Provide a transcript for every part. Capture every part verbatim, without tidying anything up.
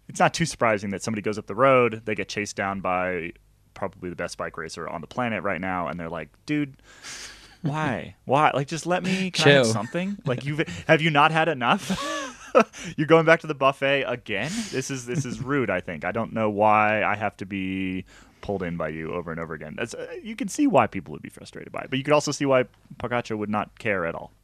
it's not too surprising that somebody goes up the road, they get chased down by probably the best bike racer on the planet right now, and they're like, dude, why? Why? Like, just let me, can I have Chill. something? Like, you've, have you not had enough? You're going back to the buffet again? This is this is rude, I think. I don't know why I have to be pulled in by you over and over again. That's, uh, you can see why people would be frustrated by it, but you could also see why Pogacar would not care at all.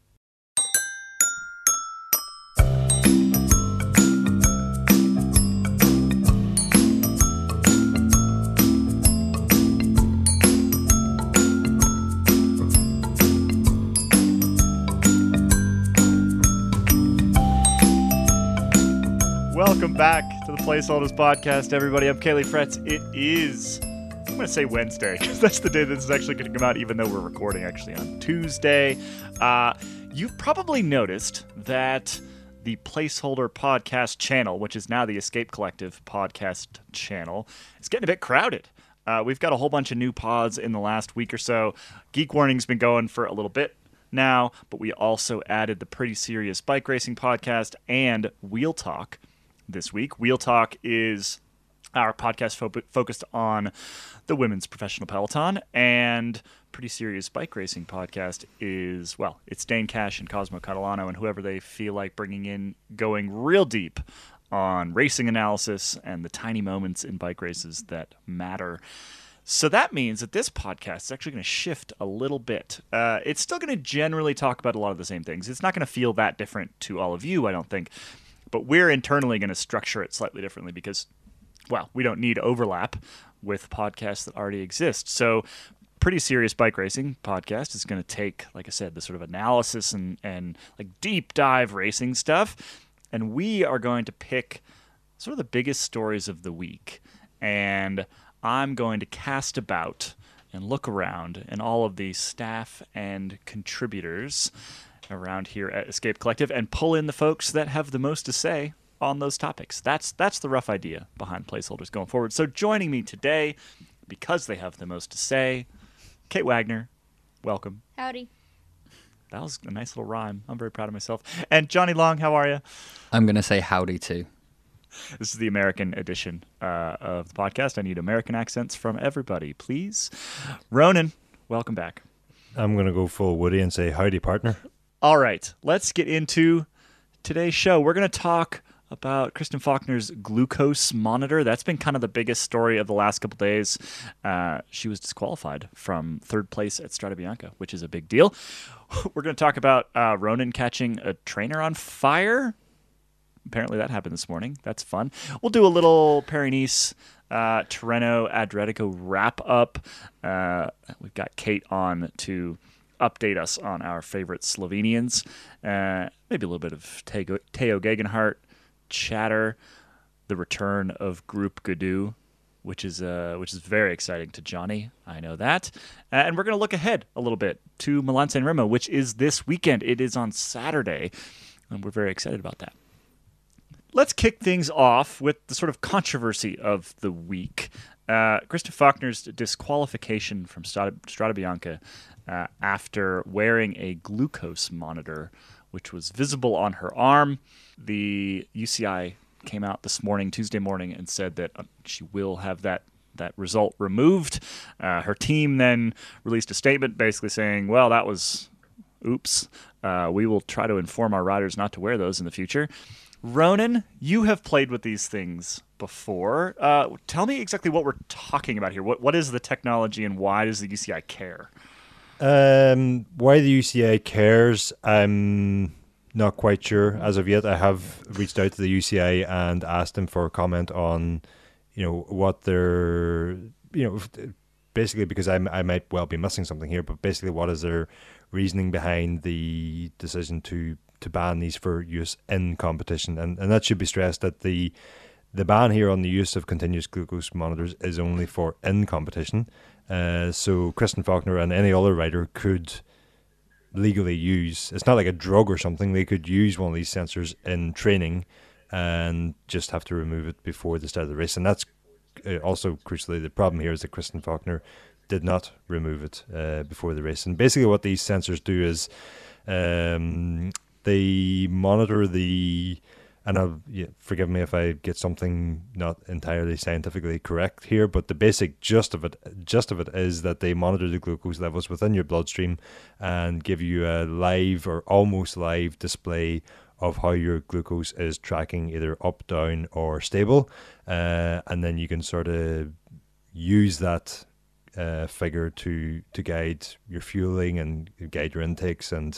Welcome back to the Placeholders Podcast, everybody. I'm Kaylee Fretz. It is, I'm going to say Wednesday, because that's the day this is actually going to come out, even though we're recording actually on Tuesday. Uh, you've probably noticed that the Placeholder Podcast channel, which is now the Escape Collective podcast channel, is getting a bit crowded. Uh, we've got a whole bunch of new pods in the last week or so. Geek Warning's been going for a little bit now, but we also added the Pretty Serious Bike Racing Podcast and Wheel Talk this week. Wheel Talk is our podcast fo- focused on the women's professional peloton, and Pretty Serious Bike Racing Podcast is, well, it's Dane Cash and Cosmo Catalano and whoever they feel like bringing in, going real deep on racing analysis and the tiny moments in bike races that matter. So that means that this podcast is actually going to shift a little bit. Uh, it's still going to generally talk about a lot of the same things. It's not going to feel that different to all of you, I don't think. But we're internally going to structure it slightly differently because, well, we don't need overlap with podcasts that already exist. So Pretty Serious Bike Racing Podcast is going to take, like I said, the sort of analysis and, and like deep dive racing stuff. And we are going to pick sort of the biggest stories of the week. And I'm going to cast about and look around and all of the staff and contributors around here at Escape Collective and pull in the folks that have the most to say on those topics. That's that's the rough idea behind Placeholders going forward. So joining me today, because they have the most to say, Kate Wagner, welcome. Howdy. That was a nice little rhyme. I'm very proud of myself. And Johnny Long, how are you? I'm going to say howdy too. This is the American edition uh, of the podcast. I need American accents from everybody, please. Ronan, welcome back. I'm going to go full Woody and say howdy, partner. All right, let's get into today's show. We're going to talk about Kristen Faulkner's glucose monitor. That's been kind of the biggest story of the last couple days. Uh, she was disqualified from third place at Strade Bianche, which is a big deal. We're going to talk about uh, Ronan catching a trainer on fire. Apparently that happened this morning. That's fun. We'll do a little Paris-Nice, uh, Tirreno, Adriatico wrap-up. Uh, we've got Kate on to update us on our favorite Slovenians. Uh, maybe a little bit of Teo, Teo Gegenhardt chatter. The return of Group Gaudu, which is uh, which is very exciting to Johnny. I know that. Uh, and we're going to look ahead a little bit to Milan-San Remo, which is this weekend. It is on Saturday, and we're very excited about that. Let's kick things off with the sort of controversy of the week. Uh, Kristen Faulkner's disqualification from Strade, Strade Bianche uh, after wearing a glucose monitor, which was visible on her arm. The U C I came out this morning, Tuesday morning, and said that she will have that that result removed. Uh, her team then released a statement basically saying, well, that was oops. Uh, we will try to inform our riders not to wear those in the future. Ronan, you have played with these things before. Uh, tell me exactly what we're talking about here. What What is the technology and why does the U C I care? Um, why the U C I cares, I'm not quite sure as of yet. I have reached out to the U C I and asked them for a comment on, you know, what their, you know, basically because I I might well be missing something here, but basically what is their reasoning behind the decision to to ban these for use in competition. And and that should be stressed that the the ban here on the use of continuous glucose monitors is only for in competition. Uh, so Kristen Faulkner and any other rider could legally use, it's not like a drug or something, they could use one of these sensors in training and just have to remove it before the start of the race. And that's uh, also crucially the problem here is that Kristen Faulkner did not remove it uh, before the race. And basically what these sensors do is um, they monitor the and I'll, yeah, forgive me if I get something not entirely scientifically correct here, but the basic gist of it, gist of it is that they monitor the glucose levels within your bloodstream and give you a live or almost live display of how your glucose is tracking, either up, down, or stable, uh, and then you can sort of use that uh, figure to to guide your fueling and guide your intakes and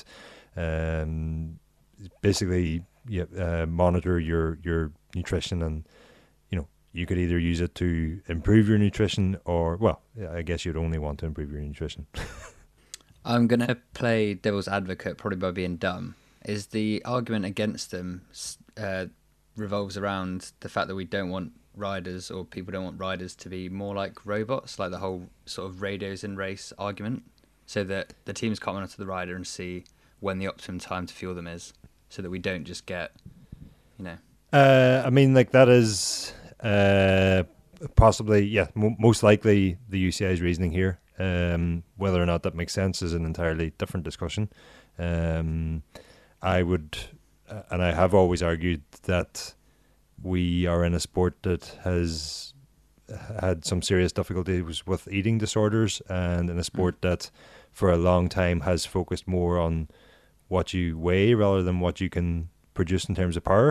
um, basically. Yeah, uh, monitor your, your nutrition, and you know you could either use it to improve your nutrition, or well, I guess you'd only want to improve your nutrition. I'm gonna play devil's advocate, probably by being dumb. Is the argument against them uh, revolves around the fact that we don't want riders, or people don't want riders to be more like robots, like the whole sort of radios in race argument, so that the teams can't monitor the rider and see when the optimum time to fuel them is. So that we don't just get, you know. Uh, I mean, like that is uh, possibly, yeah, mo- most likely the U C I's reasoning here. Um, whether or not that makes sense is an entirely different discussion. Um, I would, uh, and I have always argued that we are in a sport that has had some serious difficulties with eating disorders, and in a sport mm. that for a long time has focused more on what you weigh rather than what you can produce in terms of power.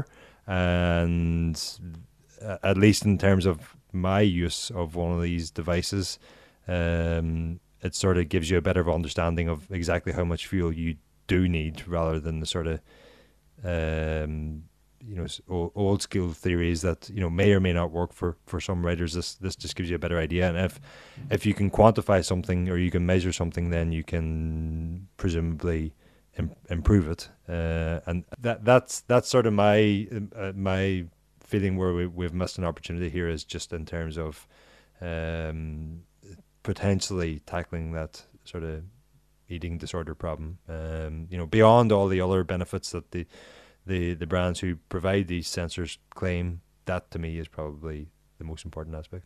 And uh, at least in terms of my use of one of these devices, um, it sort of gives you a better understanding of exactly how much fuel you do need, rather than the sort of um, you know old, old school theories that you know may or may not work for, for some riders. This this just gives you a better idea. And if if you can quantify something or you can measure something, then you can presumably improve it, uh, and that that's that's sort of my uh, my feeling where we, we've missed an opportunity here, is just in terms of um, potentially tackling that sort of eating disorder problem. Um, you know, beyond all the other benefits that the the the brands who provide these sensors claim, that to me is probably the most important aspect.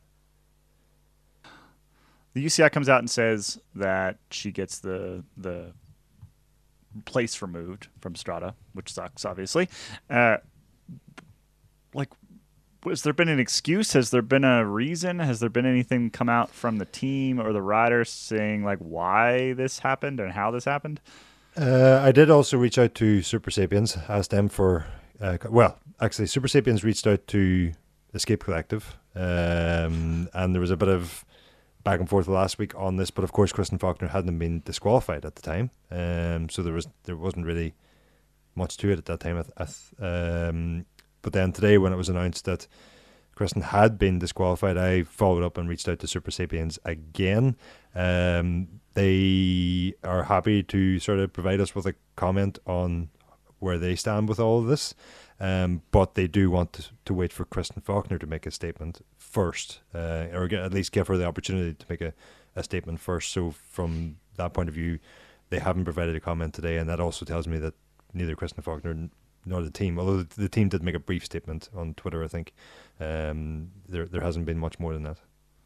The U C I comes out and says that she gets the the place removed from Strada, which sucks, obviously. Uh, like, has there been an excuse? Has there been a reason? Has there been anything come out from the team or the riders saying like why this happened and how this happened? Uh, I did also reach out to Super Sapiens, asked them for, uh, well, actually Super Sapiens reached out to Escape Collective, um, and there was a bit of back and forth last week on this, but of course Kristen Faulkner hadn't been disqualified at the time, um, so there was there wasn't really much to it at that time. Um, but then today, when it was announced that Kristen had been disqualified, I followed up and reached out to Super Sapiens again. Um, they are happy to sort of provide us with a comment on where they stand with all of this. Um, but they do want to, to wait for Kristen Faulkner to make a statement first, uh, or get, at least give her the opportunity to make a, a statement first. So from that point of view, they haven't provided a comment today, and that also tells me that neither Kristen Faulkner nor the team, although the, the team did make a brief statement on Twitter, I think, um, there there hasn't been much more than that.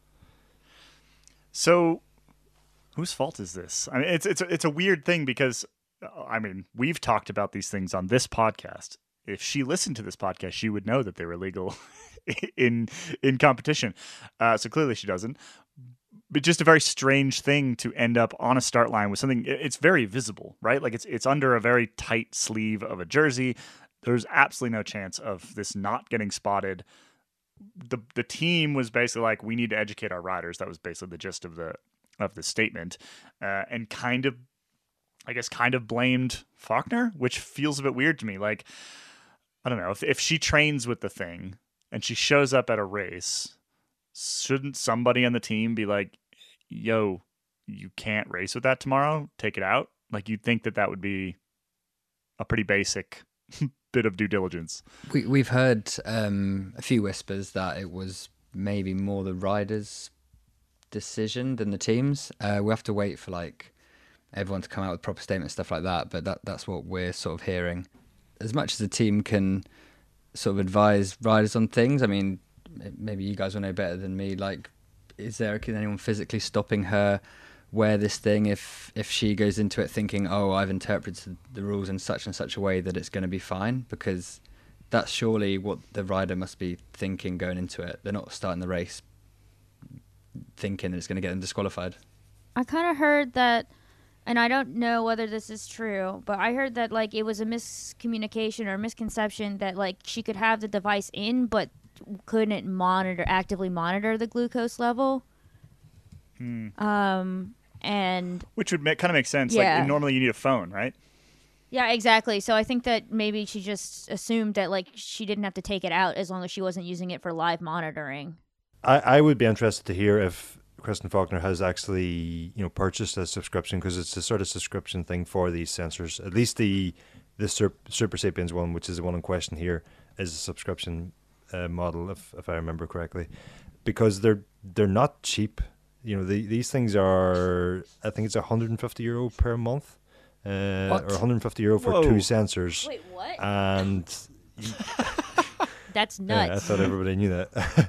So, whose fault is this? I mean, it's it's it's a weird thing because, I mean, we've talked about these things on this podcast. If she listened to this podcast, she would know that they were legal in in competition. Uh, so clearly she doesn't. But just a very strange thing to end up on a start line with something. It's very visible, right? Like it's it's under a very tight sleeve of a jersey. There's absolutely no chance of this not getting spotted. The the team was basically like, we need to educate our riders. That was basically the gist of the of the statement, uh, and kind of, I guess, kind of blamed Faulkner, which feels a bit weird to me. Like, I don't know, if if she trains with the thing and she shows up at a race, shouldn't somebody on the team be like, yo, you can't race with that tomorrow, take it out? Like, you'd think that that would be a pretty basic bit of due diligence. We, we've heard um, a few whispers that it was maybe more the riders' decision than the team's. Uh, we have to wait for like everyone to come out with proper statements, stuff like that, but that that's what we're sort of hearing. As much as the team can sort of advise riders on things, I mean, maybe you guys will know better than me, like, is there anyone physically stopping her wear this thing if if she goes into it thinking, oh, I've interpreted the rules in such and such a way that it's going to be fine? Because that's surely what the rider must be thinking going into it. They're not starting the race thinking it's going to get them disqualified. I kind of heard that, and I don't know whether this is true, but I heard that like it was a miscommunication or misconception that like she could have the device in, but couldn't monitor actively monitor the glucose level. Hmm. Um, and Which would make, kind of make sense. Yeah. Like normally you need a phone, right? yeah, exactly. So I think that maybe she just assumed that like she didn't have to take it out as long as she wasn't using it for live monitoring. I, I would be interested to hear if Kristen Faulkner has actually, you know, purchased a subscription, because it's a sort of subscription thing for these sensors. At least the the Super, Super Sapiens one, which is the one in question here, is a subscription uh, model, if if I remember correctly, because they're they're not cheap. You know, the, these things are, I think it's one hundred fifty euro per month, uh, What? or one hundred fifty euro for Whoa. two sensors, Wait, what? and That's yeah, I nuts. thought everybody knew that.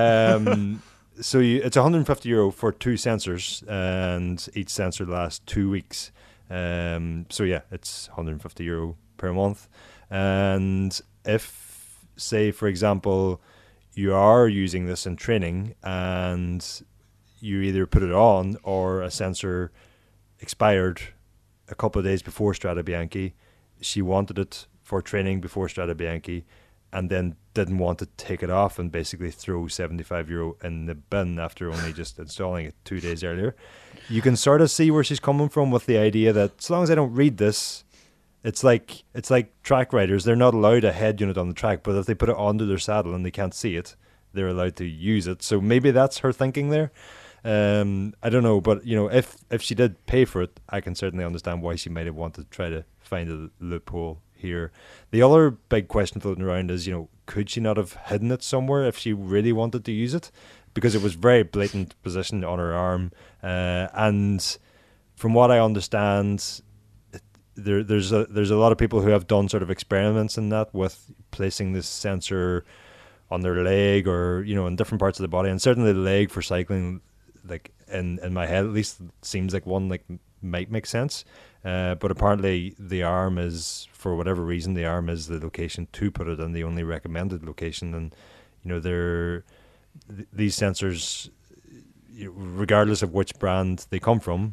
um, so you, it's one hundred fifty euro for two sensors, and each sensor lasts two weeks. Um, so yeah, it's one hundred fifty euro per month. And if, say, for example, you are using this in training and you either put it on or a sensor expired a couple of days before Strade Bianche, she wanted it for training before Strade Bianche, and then didn't want to take it off and basically throw seventy-five euro in the bin after only just installing it two days earlier. You can sort of see where she's coming from with the idea that as long as I don't read this, it's like it's like track riders. They're not allowed a head unit on the track, but if they put it onto their saddle and they can't see it, they're allowed to use it. So maybe that's her thinking there. Um, I don't know, but you know, if if she did pay for it, I can certainly understand why she might have wanted to try to find a loophole here. The other big question floating around is, you know, could she not have hidden it somewhere if she really wanted to use it? Because it was very blatant position on her arm, uh, and from what I understand, it, there there's a there's a lot of people who have done sort of experiments in that with placing this sensor on their leg, or you know, in different parts of the body, and certainly the leg for cycling, like in in my head at least, seems like one like might make sense. Uh, but apparently the arm is, for whatever reason, the arm is the location to put it in, the only recommended location. And you know, they're th- these sensors, you know, regardless of which brand they come from,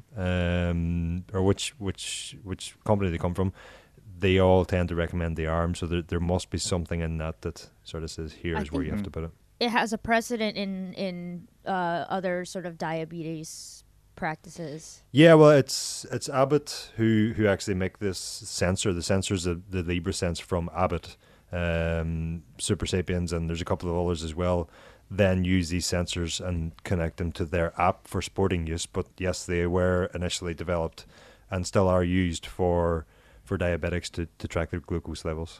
um, or which which which company they come from, they all tend to recommend the arm. So there there must be something in that that sort of says here I is where you think- have to put it. It has a precedent in in uh, other sort of diabetes practices. Yeah, well, it's it's Abbott who, who actually make this sensor. The sensor's the, the LibreSense from Abbott, um, Super Sapiens, and there's a couple of others as well. Then use these sensors and connect them to their app for sporting use. But yes, they were initially developed and still are used for for diabetics to, to track their glucose levels.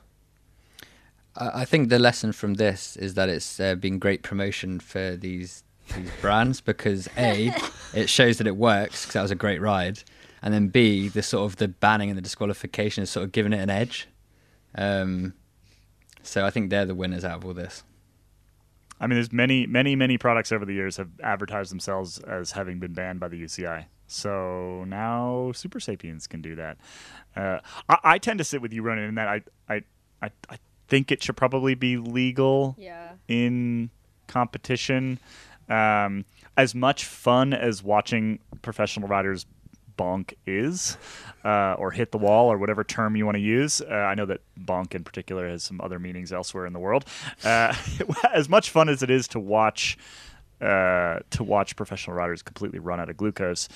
I I think the lesson from this is that it's uh, been great promotion for these these brands, because A, it shows that it works because that was a great ride, and then B, the sort of the banning and the disqualification is sort of giving it an edge. Um, so I think they're the winners out of all this. I mean, there's many, many, many products over the years have advertised themselves as having been banned by the U C I. So now Super Sapiens can do that. Uh, I, I tend to sit with you, Ronan, in that I, I, I, I think it should probably be legal Yeah. in competition. Um, as much fun as watching professional riders bonk is, uh, or hit the wall, or whatever term you want to use. Uh, I know that bonk in particular has some other meanings elsewhere in the world. Uh, as much fun as it is to watch, uh, to watch professional riders completely run out of glucose,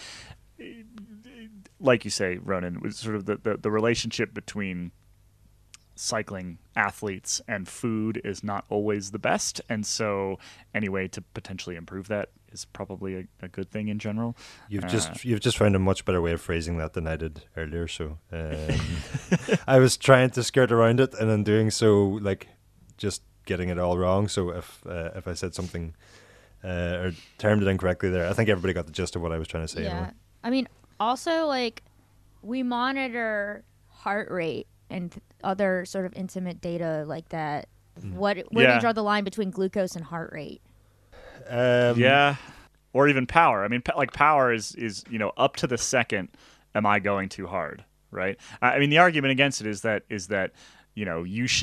like you say, Ronan, was sort of the, the, the relationship between cycling athletes and food is not always the best, and so any way to potentially improve that is probably a, a good thing in general. You've Uh, just you've just found a much better way of phrasing that than I did earlier. So um, I was trying to skirt around it, and in doing so, like just getting it all wrong. So if uh, if I said something uh, or termed it incorrectly there, I think everybody got the gist of what I was trying to say. Yeah. Anyway. I mean, also, like, we monitor heart rate and th- other sort of intimate data like that. What Where do Yeah. you draw the line between glucose and heart rate? Um, yeah, or even power. I mean, pa- like power is is you know up to the second. Am I going too hard? Right. I I mean, the argument against it is that is that you know you should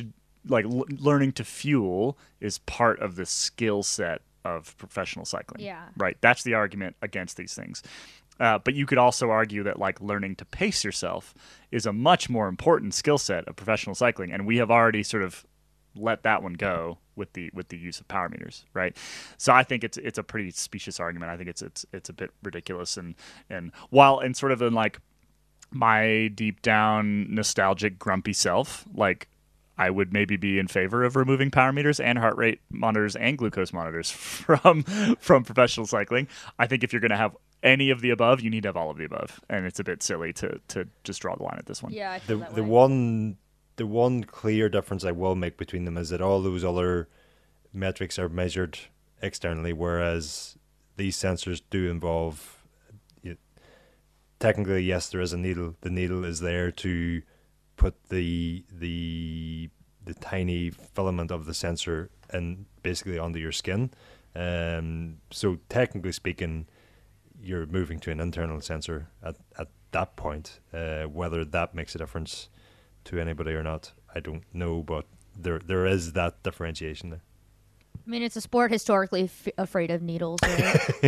like l- learning to fuel is part of the skill set of professional cycling. Yeah. Right. That's the argument against these things. Uh, but you could also argue that like learning to pace yourself is a much more important skill set of professional cycling, and we have already sort of let that one go with the with the use of power meters, right? So I think it's it's a pretty specious argument. I think it's it's it's a bit ridiculous, and and while and sort of in like my deep down nostalgic grumpy self, like I would maybe be in favor of removing power meters and heart rate monitors and glucose monitors from from professional cycling. I think if you're going to have any of the above, you need to have all of the above, and it's a bit silly to to just draw the line at this one. Yeah, I The feel that the way. one the one clear difference I will make between them is that all those other metrics are measured externally, whereas these sensors do involve. You, technically, yes, there is a needle. The needle is there to put the the the tiny filament of the sensor in basically onto your skin. Um, so technically speaking, you're moving to an internal sensor at, at that point. Uh, whether that makes a difference to anybody or not, I don't know, but there there is that differentiation there. I mean, it's a sport historically f- afraid of needles. Right?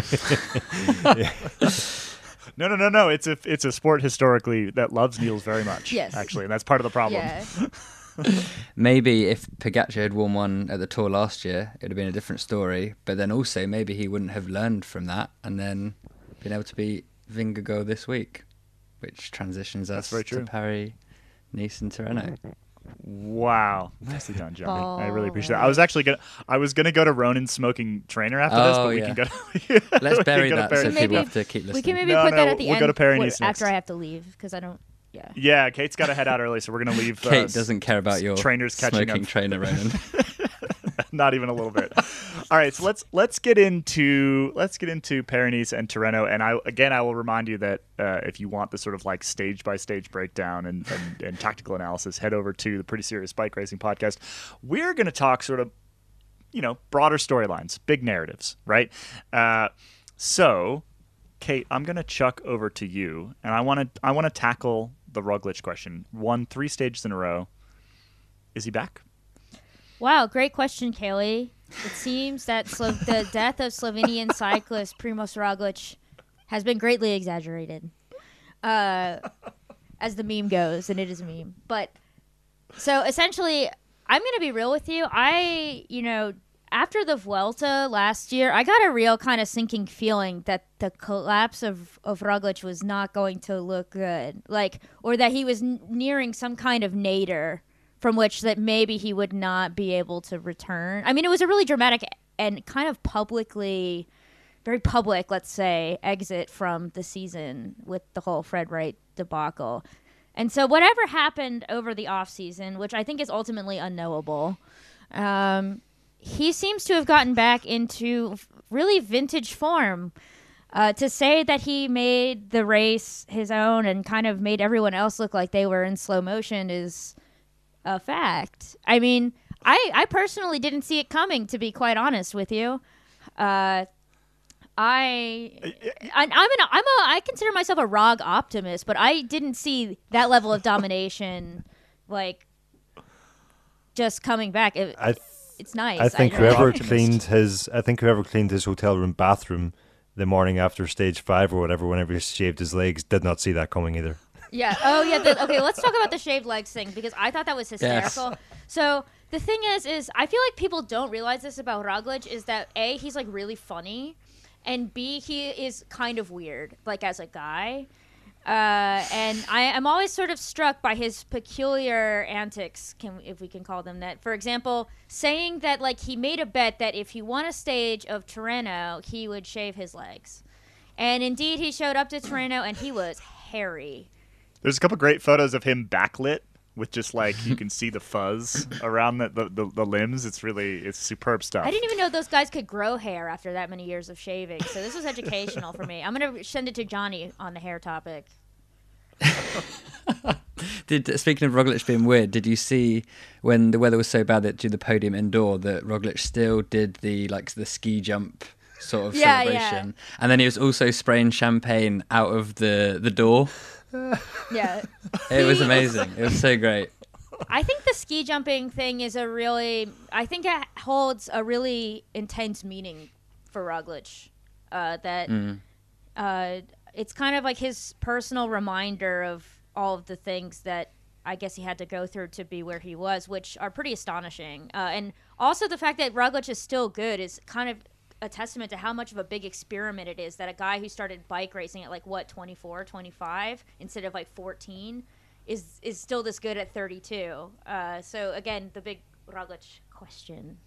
No, no, no, no. It's a it's a sport historically that loves needles very much. Yes. Actually, and that's part of the problem. Yeah. Maybe if Pogacar had won one at the Tour last year, it would have been a different story. But then also maybe he wouldn't have learned from that and then been able to beat Vingegaard this week, which transitions That's us very true. to Paris, Nice, and Tirreno. Wow, nicely done, Johnny. I really appreciate that. All I was actually gonna I was gonna go to Ronan's smoking trainer after this, Oh, but we yeah. can go. we Let's can bury go to that Paris. so Maybe- people have to keep We listening. can maybe No, put no, that at the we'll end go to Paris wh- Nice after next. I have to leave because I don't. Yeah. Yeah, Kate's got to head out early, so we're gonna leave. Kate uh, doesn't care about your trainers catching smoking up. trainer, Ronan. Not even a little bit. All right, so let's let's get into let's get into Paris and Tirreno, and I again I will remind you that uh, if you want the sort of like stage by stage breakdown and, and, and tactical analysis, head over to the Pretty Serious Bike Racing podcast. We're going to talk sort of you know broader storylines, big narratives, right? Uh, so, Kate, I'm going to chuck over to you, and I want to I want to tackle the Roglic question. Won three stages in a row. Is he back? Wow, great question, Kaylee. It seems that Slo- the death of Slovenian cyclist Primoz Roglic has been greatly exaggerated, uh, as the meme goes, and it is a meme. But so essentially, I'm going to be real with you. I, you know, after the Vuelta last year, I got a real kind of sinking feeling that the collapse of, of Roglic was not going to look good, like, or that he was n- nearing some kind of nadir from which that maybe he would not be able to return. I mean, it was a really dramatic and kind of publicly, very public, let's say, exit from the season with the whole Fred Wright debacle. And so whatever happened over the offseason, which I think is ultimately unknowable, um, he seems to have gotten back into really vintage form. Uh, to say that he made the race his own and kind of made everyone else look like they were in slow motion is a fact. I mean, I, I personally didn't see it coming, to be quite honest with you. Uh, I, I I'm an I'm a I consider myself a R O G optimist, but I didn't see that level of domination, like just coming back. It, I th- it's nice. I think don't know. whoever Optimist. cleaned his I think whoever cleaned his hotel room bathroom the morning after stage five or whatever, whenever he shaved his legs, did not see that coming either. Yeah. Oh, yeah. The, okay, let's talk about the shaved legs thing because I thought that was hysterical. So the thing is, is I feel like people don't realize this about Roglic is that A, he's like really funny, and B, he is kind of weird, like as a guy. Uh, and I am always sort of struck by his peculiar antics, can if we can call them that. For example, saying that like he made a bet that if he won a stage of Tirreno, he would shave his legs. And indeed, he showed up to Tirreno, and he was hairy. There's a couple great photos of him backlit with just like you can see the fuzz around the, the, the, the limbs. It's really it's superb stuff. I didn't even know those guys could grow hair after that many years of shaving. So this was educational for me. I'm gonna send it to Johnny on the hair topic. Did speaking of Roglic being weird, did you see when the weather was so bad that to the podium indoor that Roglic still did the like the ski jump sort of Yeah, celebration, and then he was also spraying champagne out of the the door. Yeah. It was amazing. It was so great. I think the ski jumping thing is a really, I think it holds a really intense meaning for Roglic. Uh, that Mm. uh, it's kind of like his personal reminder of all of the things that I guess he had to go through to be where he was, which are pretty astonishing. Uh, and also the fact that Roglic is still good is kind of a testament to how much of a big experiment it is that a guy who started bike racing at like what twenty-four, twenty-five instead of like fourteen is is still this good at thirty-two. Uh, so again, the big Roglic question.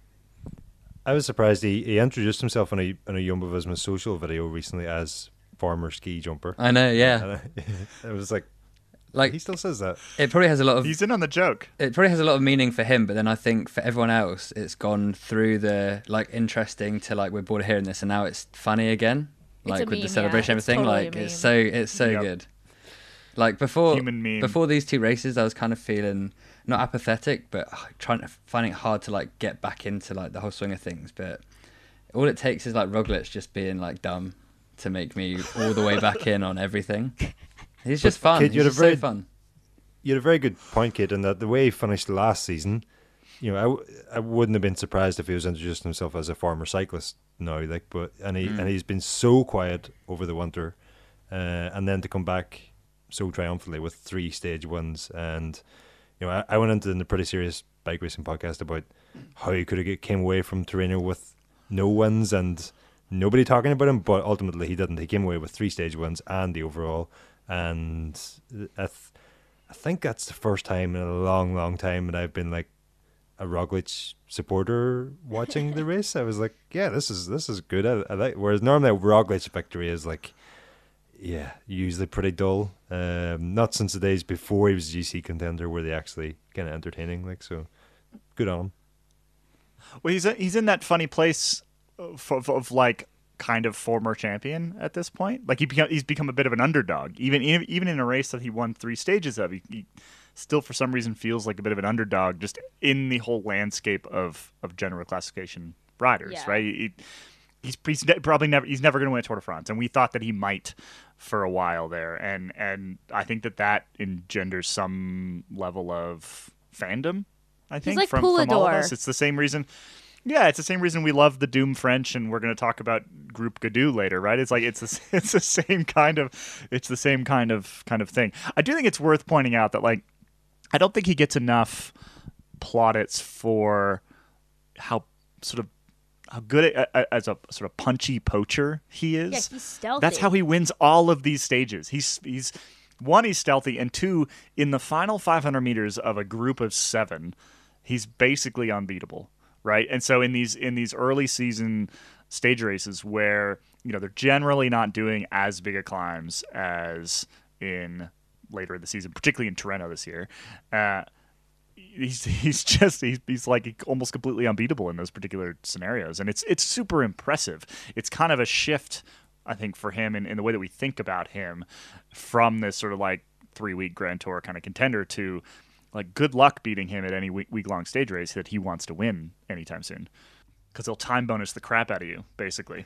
I was surprised he, he introduced himself in a in a Jumbo Visma social video recently as former ski jumper. I know, yeah. And I, it was like, Like he still says that. it probably has a lot of He's in on the joke. it probably has a lot of meaning for him, but then I think for everyone else, it's gone through the like interesting to like we're bored of hearing this, and now it's funny again, It's like a with meme, the yeah. celebration, It's everything. totally a Like it's meme. so it's so Yep. good. Like before, Human meme. before these two races, I was kind of feeling not apathetic, but uh, trying to finding it hard to like get back into like the whole swing of things. But all it takes is like Roglic just being like dumb to make me all the way back in on everything. He's just fun. Kid, He's you're a just very- so fun. You had a very good point, Kid, in that the way he finished last season, you know, I, w- I wouldn't have been surprised if he was introducing himself as a former cyclist now, like, but and he Mm. and he's been so quiet over the winter, uh, and then to come back so triumphantly with three stage wins, and you know, I, I went into in the pretty serious bike racing podcast about how he could have get, came away from Torino with no wins and nobody talking about him, but ultimately he didn't. He came away with three stage wins and the overall, and I. Th- I think that's the first time in a long, long time that I've been like a Roglic supporter watching the race. I was like, yeah, this is this is good. I, I like. Whereas normally a Roglic victory is like, yeah, usually pretty dull. Um, not since the days before he was a G C contender were they actually kind of entertaining. Like, so good on him. Well, he's he's in that funny place of, of, of like kind of former champion at this point. Like he become, he's become a bit of an underdog, even even in a race that he won three stages of. He, he still, for some reason, feels like a bit of an underdog just in the whole landscape of, of general classification riders. Yeah. Right? He, he's, he's ne- probably never he's never going to win a Tour de France, and we thought that he might for a while there. And and I think that that engenders some level of fandom. I think like from, from all of Poulador. us, it's the same reason. Yeah, it's the same reason we love the Doom French, and we're going to talk about Group Gadou later, right? It's like it's the, it's the same kind of it's the same kind of kind of thing. I do think it's worth pointing out that like I don't think he gets enough plaudits for how sort of how good a, a, as a sort of punchy poacher he is. Yeah, he's stealthy. That's how he wins all of these stages. He's he's one, he's stealthy, and two, in the final five hundred meters of a group of seven, he's basically unbeatable. Right, and so in these in these early season stage races where you know they're generally not doing as big a climbs as in later in the season, particularly in Tirreno this year, uh, he's he's just he's, he's like almost completely unbeatable in those particular scenarios, and it's it's super impressive. It's kind of a shift, I think, for him in, in the way that we think about him from this sort of like three week Grand Tour kind of contender to like, good luck beating him at any week, week-long stage race that he wants to win anytime soon. Because he'll time bonus the crap out of you, basically.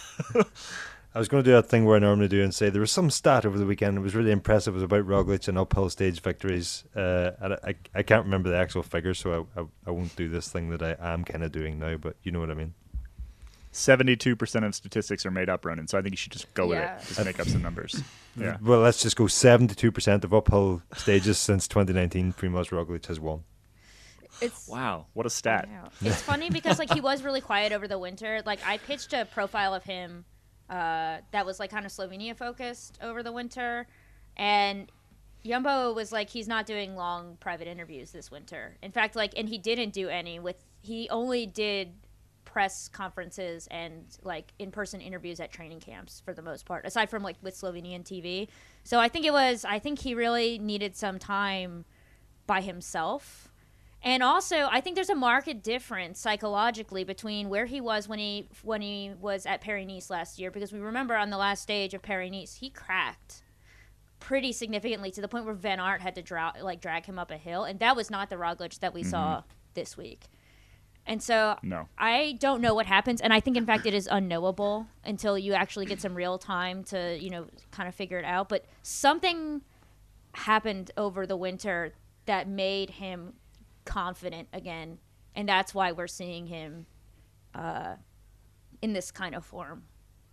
I was going to do that thing where I normally do and say there was some stat over the weekend. It was really impressive. It was about Roglic and uphill stage victories. Uh, and I, I can't remember the actual figures, so I, I, I won't do this thing that I am kind of doing now, but you know what I mean. seventy-two percent of statistics are made up, Ronan, so I think you should just go Yeah. with it. Just make up some numbers. Yeah. Well, let's just go seventy-two percent of uphill stages since twenty nineteen, Primoz Roglic has won. It's Wow, what a stat. Wow. It's funny because like he was really quiet over the winter. Like I pitched a profile of him uh, that was like kind of Slovenia focused over the winter, and Jumbo was like he's not doing long private interviews this winter. In fact, like and he didn't do any with he only did press conferences and like in-person interviews at training camps for the most part, aside from like with Slovenian T V. So I think it was I think he really needed some time by himself. And also, I think there's a marked difference psychologically between where he was when he when he was at Paris-Nice last year, because we remember on the last stage of Paris-Nice, he cracked pretty significantly to the point where Van Aert had to dra- like drag him up a hill, and that was not the Roglic that we mm-hmm. saw this week. And so no. I don't know what happens, and I think, in fact, it is unknowable until you actually get some real time to, you know, kind of figure it out. But something happened over the winter that made him confident again, and that's why we're seeing him uh, in this kind of form.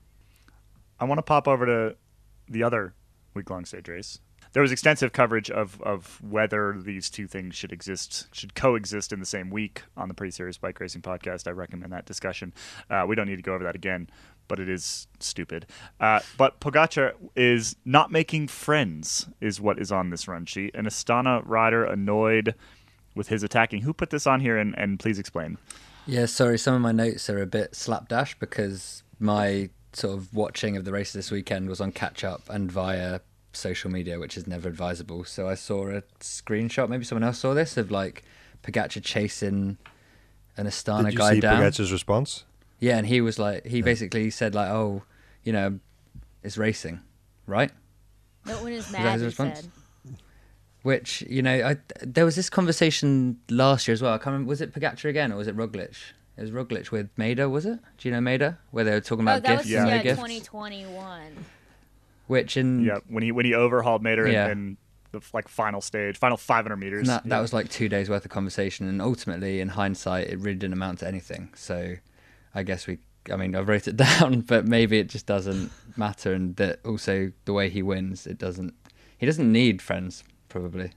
I want to pop over to the other week-long stage race. There was extensive coverage of, of whether these two things should exist, should coexist in the same week on the Pretty Serious Bike Racing podcast. I recommend that discussion. Uh, we don't need to go over that again, but it is stupid. Uh, but Pogacar is not making friends, is what is on this run sheet. An Astana rider annoyed with his attacking. Who put this on here, and, and please explain? Yeah, sorry, some of my notes are a bit slapdash because my sort of watching of the race this weekend was on catch-up and via social media, which is never advisable. So I saw a screenshot, maybe someone else saw this, of like Pogacar chasing an Astana Did you guy see down. Pogacar's response? Yeah, and he was like, he basically said like, oh, you know, it's racing, right? No one is that mad, his he response? said. Which, you know, I, there was this conversation last year as well. I can't remember, was it Pogacar again or was it Roglic? It was Roglic with Maida, was it? Do you know Maida? Where they were talking Oh, about that gifts was Yeah. and yeah, their gifts. twenty twenty-one. Which in Yeah, when he when he overhauled Mader Yeah. in, in the like final stage, final five hundred meters. And that, Yeah. that was like two days worth of conversation, and ultimately, in hindsight, it really didn't amount to anything. So, I guess we, I mean, I wrote it down, but maybe it just doesn't matter, and that also the way he wins, it doesn't. He doesn't need friends, probably.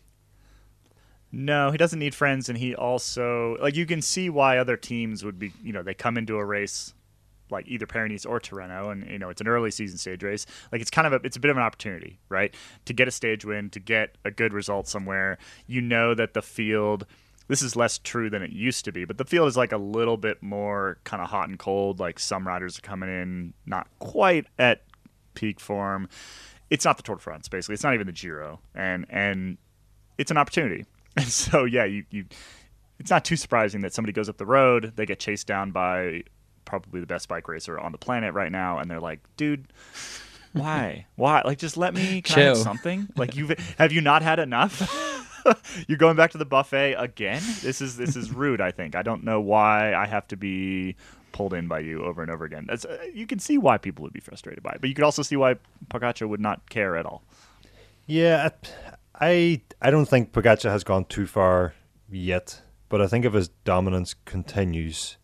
No, he doesn't need friends, and he also like you can see why other teams would be. You know, they come into a race like either Pyrenees or Tirreno, and you know it's an early season stage race. Like it's kind of a, it's a bit of an opportunity, right, to get a stage win, to get a good result somewhere. You know that the field. This is less true than it used to be, but the field is like a little bit more kind of hot and cold. Like some riders are coming in not quite at peak form. It's not the Tour de France, basically. It's not even the Giro, and and it's an opportunity. And so, yeah, you, you it's not too surprising that somebody goes up the road, they get chased down by probably the best bike racer on the planet right now, and they're like, dude, why? Why? Like, just let me kind of Chill. something. Like, you've have you not had enough? You're going back to the buffet again? This is this is rude, I think. I don't know why I have to be pulled in by you over and over again. That's, uh, you can see why people would be frustrated by it, but you could also see why Pogacar would not care at all. Yeah, I I don't think Pogacar has gone too far yet, but I think if his dominance continues,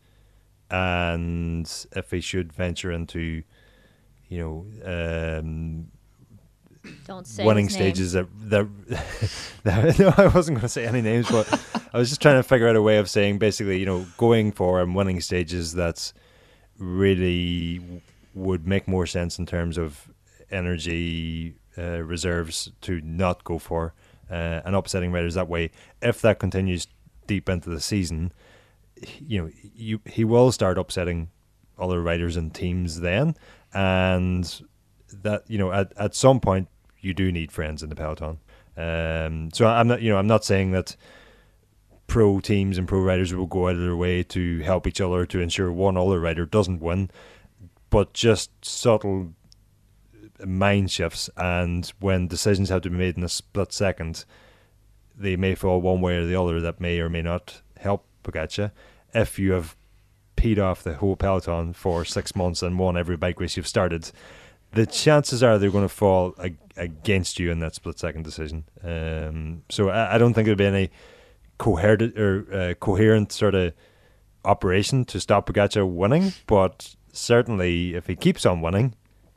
and if he should venture into, you know, um, Don't say winning his name. stages that that, that no, I wasn't going to say any names, but I was just trying to figure out a way of saying basically, you know, going for and winning stages that really would make more sense in terms of energy uh, reserves to not go for uh, and upsetting riders that way. If that continues deep into the season, you know, you he will start upsetting other riders and teams then, and that, you know, at at some point you do need friends in the peloton. Um, so I'm not, you know, I'm not saying that pro teams and pro riders will go out of their way to help each other to ensure one other rider doesn't win, but just subtle mind shifts, and when decisions have to be made in a split second, they may fall one way or the other that may or may not help Pogacar. If you have peed off the whole peloton for six months and won every bike race you've started, the chances are they're going to fall ag- against you in that split second decision. Um, so I, I don't think there'll be any coherent or uh, coherent sort of operation to stop Pogacar winning, but certainly if he keeps on winning,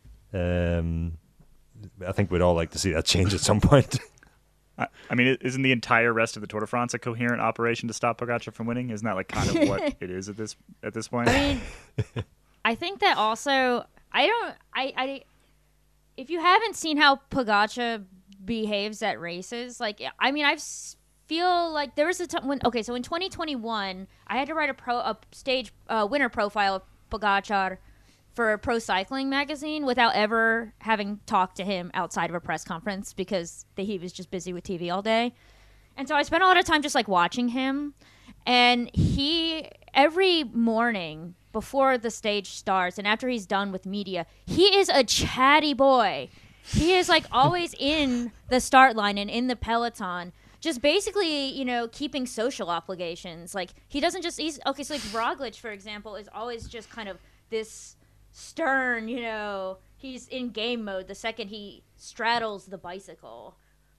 um, I think we'd all like to see that change at some point. I I mean, isn't the entire rest of the Tour de France a coherent operation to stop Pogacar from winning? Isn't that like kind of what it is at this at this point? I mean, I think that also, I don't, I, I, if you haven't seen how Pogacar behaves at races, like, I mean, I feel like there was a time when, okay, so in twenty twenty-one, I had to write a pro, a stage uh, winner profile of Pogacar for a Pro Cycling magazine without ever having talked to him outside of a press conference because the, he was just busy with T V all day. And so I spent a lot of time just like watching him, and he, every morning before the stage starts and after he's done with media, he is a chatty boy. He is like always in the start line and in the peloton, just basically, you know, keeping social obligations. Like he doesn't just, he's, okay, so like Roglic, for example, is always just kind of this stern, you know, he's in game mode the second he straddles the bicycle.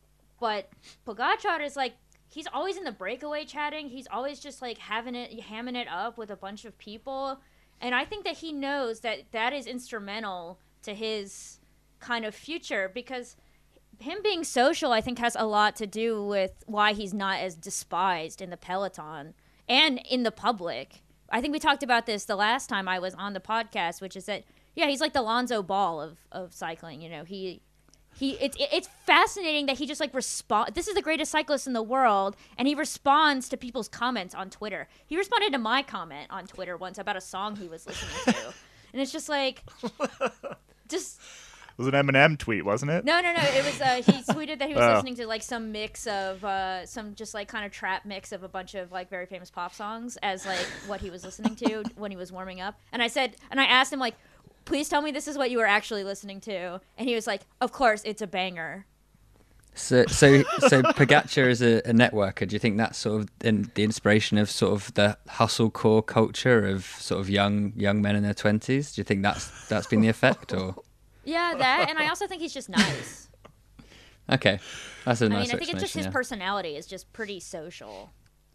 But Pogacar is like, he's always in the breakaway chatting. He's always just like having it, hamming it up with a bunch of people. And I think that he knows that that is instrumental to his kind of future, because him being social, I think, has a lot to do with why he's not as despised in the peloton and in the public. I think we talked about this the last time I was on the podcast, which is that, yeah, he's like the Lonzo Ball of, of cycling. You know, he... He it's it's fascinating that he just like respond. This is the greatest cyclist in the world, and he responds to people's comments on Twitter. He responded to my comment on Twitter once about a song he was listening to, and it's just like, just It was an Eminem tweet, wasn't it? no, no, no. It was uh, he tweeted that he was Oh. listening to like some mix of uh, some just like kind of trap mix of a bunch of like very famous pop songs as like what he was listening to when he was warming up. And I said, and I asked him like, please tell me this is what you were actually listening to. And he was like, of course, it's a banger. So, so, so Pogacar is a, a networker. Do you think that's sort of in, the inspiration of sort of the hustle core culture of sort of young young men in their twenties? Do you think that's that's been the effect, or? Yeah, that. And I also think he's just nice. Okay, that's a I nice mean, I think it's just his explanation, yeah. personality is just pretty social.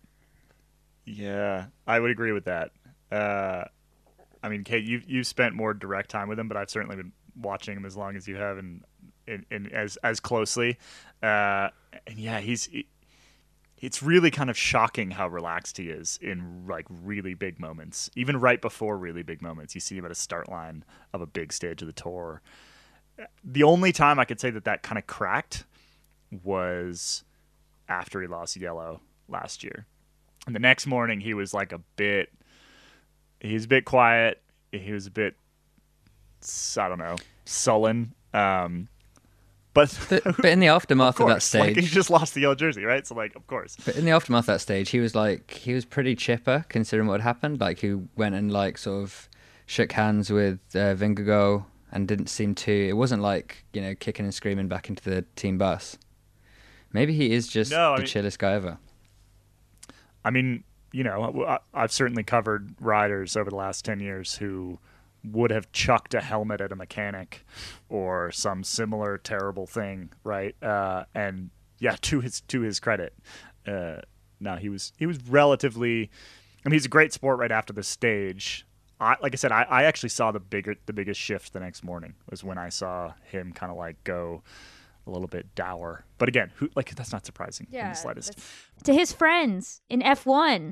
Yeah, I would agree with that. Uh, I mean, Kate, you've you've spent more direct time with him, but I've certainly been watching him as long as you have, and and, and as as closely. Uh, and yeah, he's. He, it's really kind of shocking how relaxed he is in like really big moments. Even right before really big moments, you see him at a start line of a big stage of the tour. The only time I could say that that kind of cracked was after he lost yellow last year. And the next morning, he was like a bit. He was a bit quiet. He was a bit, I don't know, sullen. Um, but, But, but in the aftermath of, of, that course, like, stage, he just lost the yellow jersey, right? So, like, of course. but in the aftermath of that stage, he was like he was pretty chipper considering what had happened. Like he went and like sort of shook hands with uh, Vingegaard and didn't seem to. It wasn't like, you know, kicking and screaming back into the team bus. Maybe he is just No, I the mean- chillest guy ever. I mean, you know, I- I've certainly covered riders over the last ten years who would have chucked a helmet at a mechanic or some similar terrible thing, right? Uh, and yeah, to his to his credit, uh, no, he was he was relatively. I mean, he's a great sport right after the stage. I, like I said, I, I actually saw the bigger the biggest shift the next morning was when I saw him kind of like go a little bit dour. But again, who like that's not surprising in Yeah. the slightest. that's- To his friends in F one.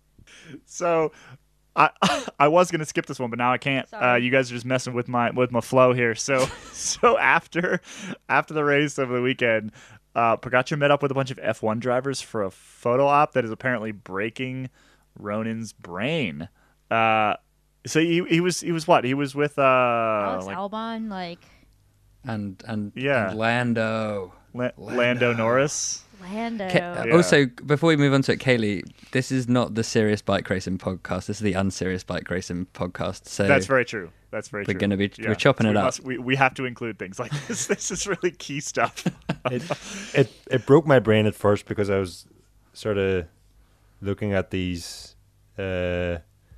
So I I was gonna skip this one, but now I can't. Uh, Sorry. you guys are just messing with my with my flow here. So so after after the race over the weekend, uh, Pogacar met up with a bunch of F one drivers for a photo op that is apparently breaking Ronan's brain. Uh, so he he was he was what he was with uh Alex like Albon, like And and, Yeah. and Lando. La- Lando. Lando. Norris. Lando. Ka- uh, Yeah. Also, before we move on to it, Kaylee, this is not the serious bike racing podcast. This is the unserious bike racing podcast. So That's very true. That's very We're true. gonna be- we're chopping So it we up. must- we we have to include things like this. This is really key stuff. it, it it broke my brain at first because I was sort of looking at these uh,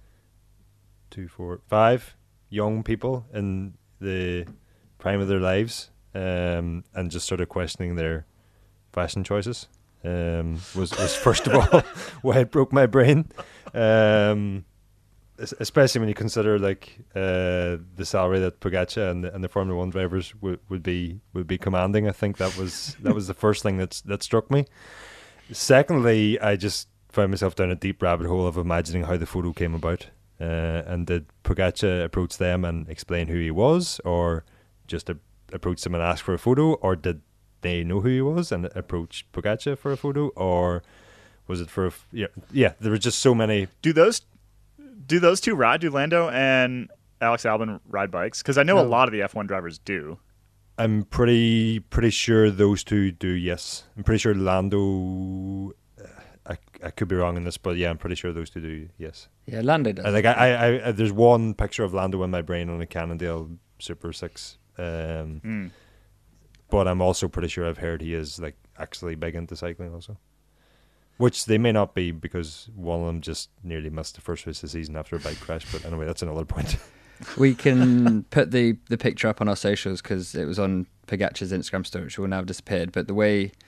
two, four, five young people in the prime of their lives, um, and just sort of questioning their fashion choices. Um, was was first of all why it broke my brain, um, es- especially when you consider like uh, the salary that Pogacar and the, and the Formula One drivers would, would be would be commanding. I think that was that was the first thing that's that struck me. Secondly, I just found myself down a deep rabbit hole of imagining how the photo came about, uh, and did Pogacar approach them and explain who he was, or just a- approach them and ask for a photo, or did they know who he was and approach Pogacar for a photo, or was it for a f- yeah yeah there were just so many. Do those do those two ride? Do Lando and Alex Albon ride bikes? Because I know a No. lot of the F one drivers do. I'm pretty pretty sure those two do. Yes, I'm pretty sure Lando. uh, I I could be wrong in this, but yeah, I'm pretty sure those two do. Yes, yeah, Lando does. I think I, I, I there's one picture of Lando in my brain on a Cannondale Super Six, um, Mm. but I'm also pretty sure I've heard he is like actually big into cycling also. Which they may not be because one of them just nearly missed the first race of the season after a bike crash. But anyway, that's another point. We can put the, the picture up on our socials because it was on Pogacar's Instagram story, which will now have disappeared. But the way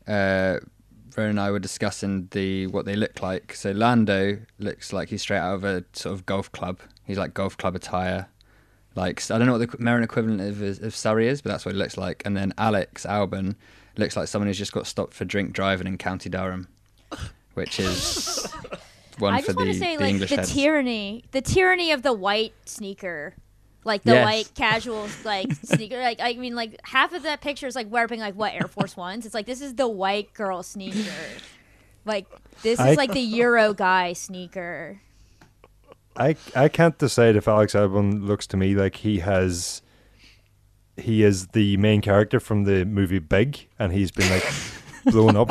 uh, Ron and I were discussing the what they look like. So Lando looks like he's straight out of a sort of golf club. He's like golf club attire. Like, I don't know what the American equivalent of, of Surrey is, but that's what it looks like. And then Alex Albon looks like someone who's just got stopped for drink driving in County Durham, which is one I for just the, want to say, the like, English the heads. tyranny, the tyranny of the white sneaker, like the Yes. white casual like sneaker. Like, I mean, like half of that picture is like wearing like what Air Force Ones. It's like this is the white girl sneaker. Like this is I- like the Euro guy sneaker. I I can't decide if Alex Albon looks to me like he has he is the main character from the movie Big, and he's been like blown up,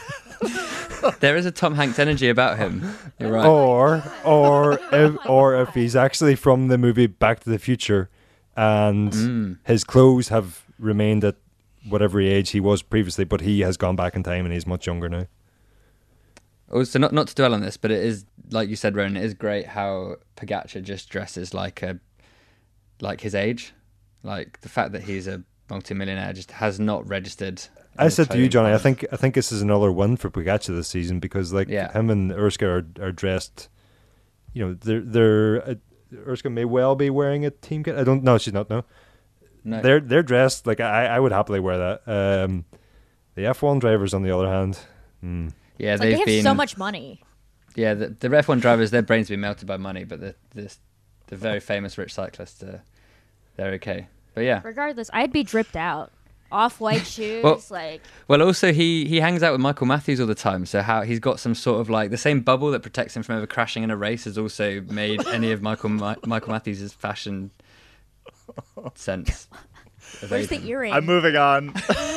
There is a Tom Hanks energy about him. You're right. or or if, or if he's actually from the movie Back to the Future, and Mm. his clothes have remained at whatever age he was previously, but he has gone back in time and he's much younger now. Also, not not to dwell on this, but it is, like you said, Ronan, it is great how Pogacar just dresses like a like his age. Like the fact that he's a multimillionaire just has not registered. in I the said to you, clothing Johnny, I part. think I think this is another win for Pogacar this season, because like Yeah. him and Urska are, are dressed. You know, they're they're uh, Urska may well be wearing a team kit. I don't know. She's not. No, no. they're they're dressed like I I would happily wear that. Um, the F one drivers, on the other hand, hmm. yeah, It's like they've they have been so much money. Yeah, the, the F one drivers, their brains have been melted by money, but the the, the very famous rich cyclists, uh, they're okay. But yeah. Regardless, I'd be dripped out. Off-white shoes, Well- like Well, also he he hangs out with Michael Matthews all the time, so how he's got some sort of like the same bubble that protects him from ever crashing in a race has also made any of Michael Ma- Michael Matthews' fashion sense. where's the evade him. earring? I'm moving on.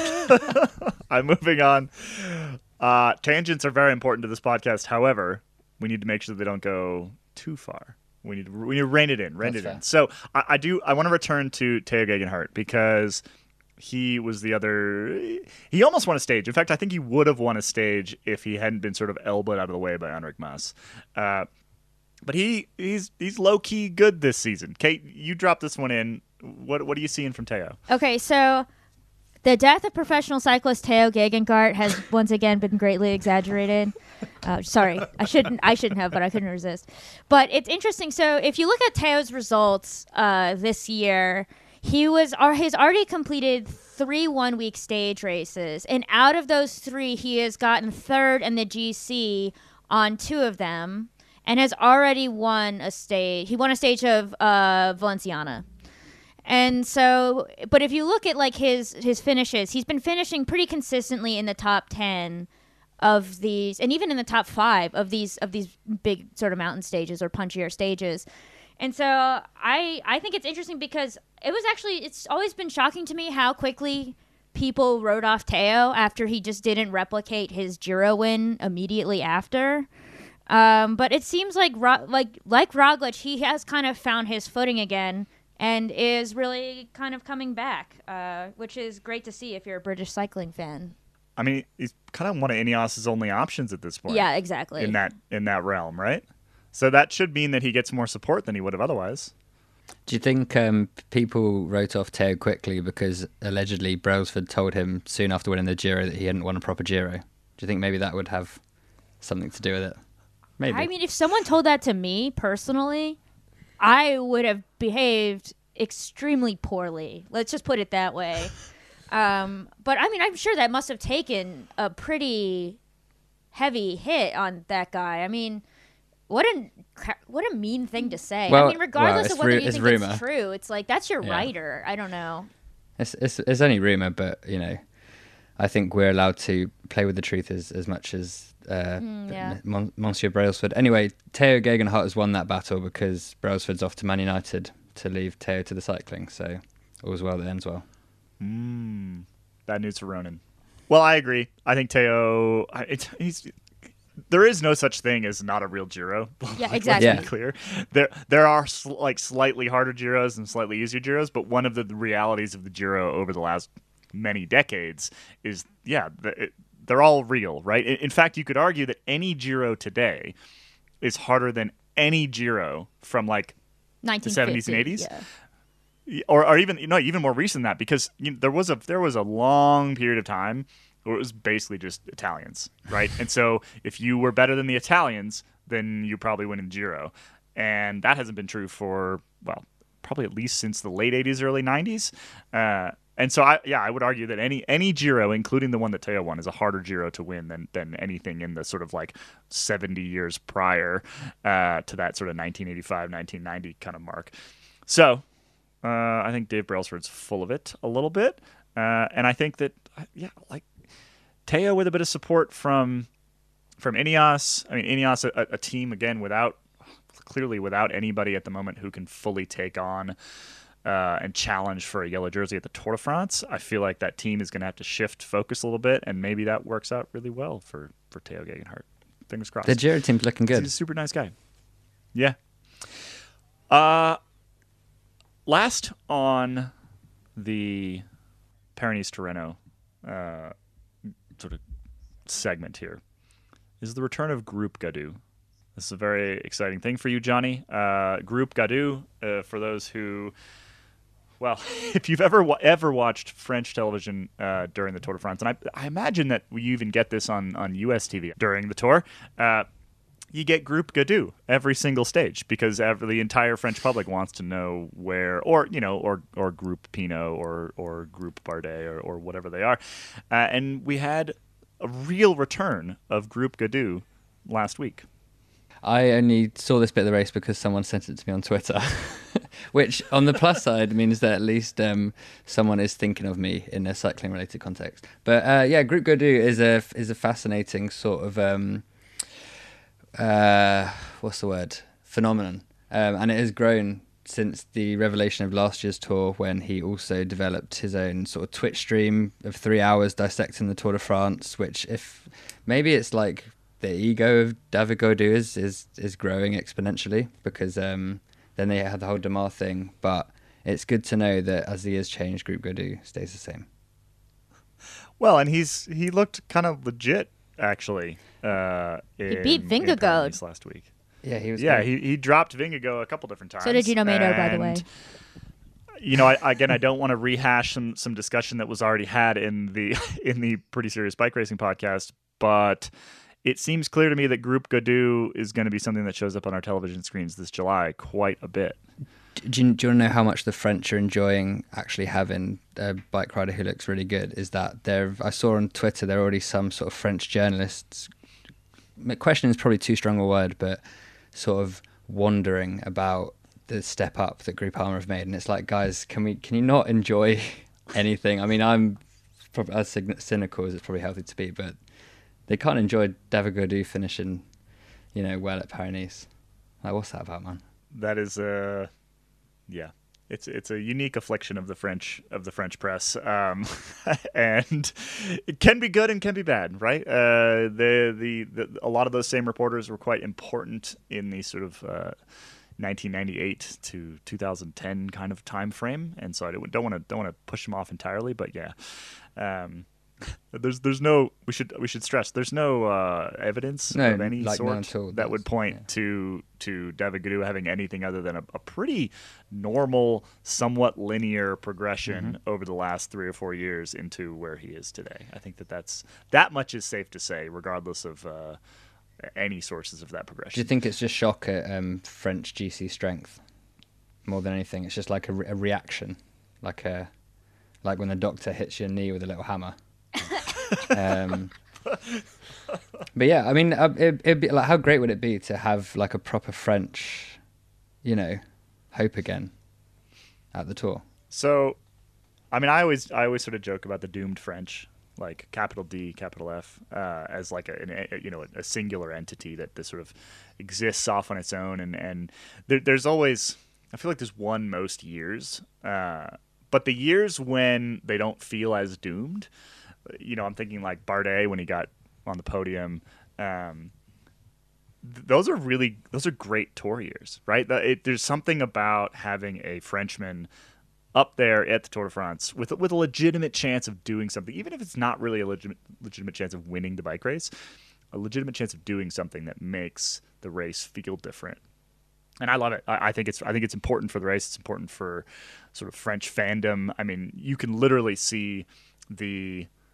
I'm moving on. Uh, tangents are very important to this podcast. However, we need to make sure they don't go too far. We need to, we need to rein it in, rein That's it in. fair. So I, I do. I want to return to Teo Gegenhardt because he was the other. He almost won a stage. In fact, I think he would have won a stage if he hadn't been sort of elbowed out of the way by Enric Mas. Uh, but he he's he's low key good this season. Kate, you dropped this one in. What what are you seeing from Teo? Okay, so the death of professional cyclist Teo Gegenhardt has once again been greatly exaggerated. Uh, sorry, I shouldn't. I shouldn't have, but I couldn't resist. But it's interesting. So if you look at Teo's results uh, this year, he was or he's already completed three one-week stage races, and out of those three, he has gotten third in the G C on two of them, and has already won a stage. He won a stage of uh, Valenciana. And so, but if you look at like his his finishes, he's been finishing pretty consistently in the top ten of these, and even in the top five of these of these big sort of mountain stages or punchier stages. And so I I think it's interesting because it was actually it's always been shocking to me how quickly people wrote off Teo after he just didn't replicate his Giro win immediately after. Um, but it seems like Ro- like like Roglic, he has kind of found his footing again. And is really kind of coming back, uh, which is great to see if you're a British cycling fan. I mean, he's kind of one of Ineos's only options at this point. Yeah, exactly. In that in that realm, right? So that should mean that he gets more support than he would have otherwise. Do you think um, people wrote off Teo quickly because allegedly Brailsford told him soon after winning the Giro that he hadn't won a proper Giro? Do you think maybe that would have something to do with it? Maybe. I mean, if someone told that to me personally, I would have behaved extremely poorly. Let's just put it that way. Um, but I mean, I'm sure that must have taken a pretty heavy hit on that guy. I mean, what a what a mean thing to say. Well- I mean, regardless well, of whether ru- you it's think rumor. it's true, it's like that's your Yeah. writer. I don't know. It's, it's it's only rumour, but, you know, I think we're allowed to play with the truth as, as much as uh, Mm, yeah. Mon- Monsieur Brailsford. Anyway, Teo Gegenhardt has won that battle because Brailsford's off to Man United to leave Teo to the cycling. So all's well that ends well. Mm, bad news for Ronan. Well, I agree. I think Teo. I- It's, he's. There is no such thing as not a real Giro. Yeah, Let's exactly. be clear. There, there are sl- like slightly harder Giros and slightly easier Giros, but one of the realities of the Giro over the last many decades is, yeah, the, it, they're all real, right? In, in fact, you could argue that any Giro today is harder than any Giro from like nineteen fifty, seventies and eighties? Yeah. or, or even no, even more recent than that, because you know, there was a there was a long period of time or it was basically just Italians, right? And so if you were better than the Italians, then you probably win in Giro. And that hasn't been true for, well, probably at least since the late eighties, early nineties. Uh, and so, I, yeah, I would argue that any any Giro, including the one that Teo won, is a harder Giro to win than than anything in the sort of like seventy years prior uh, to that sort of nineteen eighty-five, nineteen ninety kind of mark. So uh, I think Dave Brailsford's full of it a little bit. Uh, and I think that, yeah, like Teo with a bit of support from from Ineos. I mean, Ineos, a, a team, again, without clearly without anybody at the moment who can fully take on uh, and challenge for a yellow jersey at the Tour de France. I feel like that team is going to have to shift focus a little bit, and maybe that works out really well for, for Teo Gegenhardt. Fingers crossed. The Giro team's looking good. He's a super nice guy. Yeah. Uh, last on the Paris-Tirreno uh, sort of segment here is the return of Groupe Gaudu. This is a very exciting thing for you, Johnny. Uh, Groupe Gaudu, uh, for those who, well, if you've ever ever watched French television uh, during the Tour de France, and I, I imagine that you even get this on, on U S T V during the Tour, uh, you get Groupe Gaudu every single stage because every, the entire French public wants to know where, or you know, or or Groupe Pinot or or Groupe Bardet or, or whatever they are, uh, and we had a real return of Groupe Gaudu last week. I only saw this bit of the race because someone sent it to me on Twitter, which on the plus side means that at least um, someone is thinking of me in a cycling-related context. But uh, yeah, Groupe Gaudu is a is a fascinating sort of um, uh, what's the word phenomenon, um, and it has grown since the revelation of last year's Tour, when he also developed his own sort of Twitch stream of three hours dissecting the Tour de France. Which, if maybe it's like the ego of David Gaudu is, is, is growing exponentially because um, then they had the whole Demar thing. But it's good to know that as the years change, Groupe Gaudu stays the same. Well, and he's he looked kind of legit, actually. Uh, in, He beat Vingegaard last week. Yeah, he was. Yeah, great. he, he dropped Vingegaard a couple different times. So did Gino Mato, by the and, way. You know, I, again, I don't want to rehash some, some discussion that was already had in the in the Pretty Serious Bike Racing podcast, but it seems clear to me that Groupe Gaudu is going to be something that shows up on our television screens this July quite a bit. Do you, do you want to know how much the French are enjoying actually having a bike rider who looks really good? Is that there? I saw on Twitter there are already some sort of French journalists. Question is probably too strong a word, but sort of wondering about the step up that Groupama have made, and it's like, guys, can we? Can you not enjoy anything? I mean, I'm probably as cynical as it's probably healthy to be, but they can't enjoy David Gaudu finishing, you know, well at Paris-Nice. Like, what's that about, man? That is a, uh, yeah, it's it's a unique affliction of the French of the French press, um, and it can be good and can be bad, right? Uh, the, the the a lot of those same reporters were quite important in the sort of uh, nineteen ninety-eight to two thousand ten kind of time frame, and so I don't want to don't want to push them off entirely, but yeah. Um, There's, there's no. We should, we should stress. There's no uh, evidence No, of any like, none sort at all. that would point Yeah. to to David Gaudu having anything other than a, a pretty normal, somewhat linear progression Mm-hmm. over the last three or four years into where he is today. I think that that's that much is safe to say, regardless of uh, any sources of that progression. Do you think it's just shock at um, French G C strength more than anything? It's just like a, re- a reaction, like a like when the doctor hits your knee with a little hammer. um, but yeah, I mean, uh, it, it'd be like, how great would it be to have like a proper French, you know, hope again at the Tour? So, I mean, I always I always sort of joke about the doomed French, like capital D, capital F, uh, as like a, an, a you know a singular entity that, that sort of exists off on its own, and and there, there's always, I feel like there's one most years, uh, but the years when they don't feel as doomed, you know, I'm thinking like Bardet when he got on the podium. Um, th- those are really those are great Tour years, right? The, it, there's something about having a Frenchman up there at the Tour de France with with a legitimate chance of doing something, even if it's not really a legitimate legitimate chance of winning the bike race, a legitimate chance of doing something that makes the race feel different. And I love it. I, I think it's I think it's important for the race. It's important for sort of French fandom. I mean, you can literally see the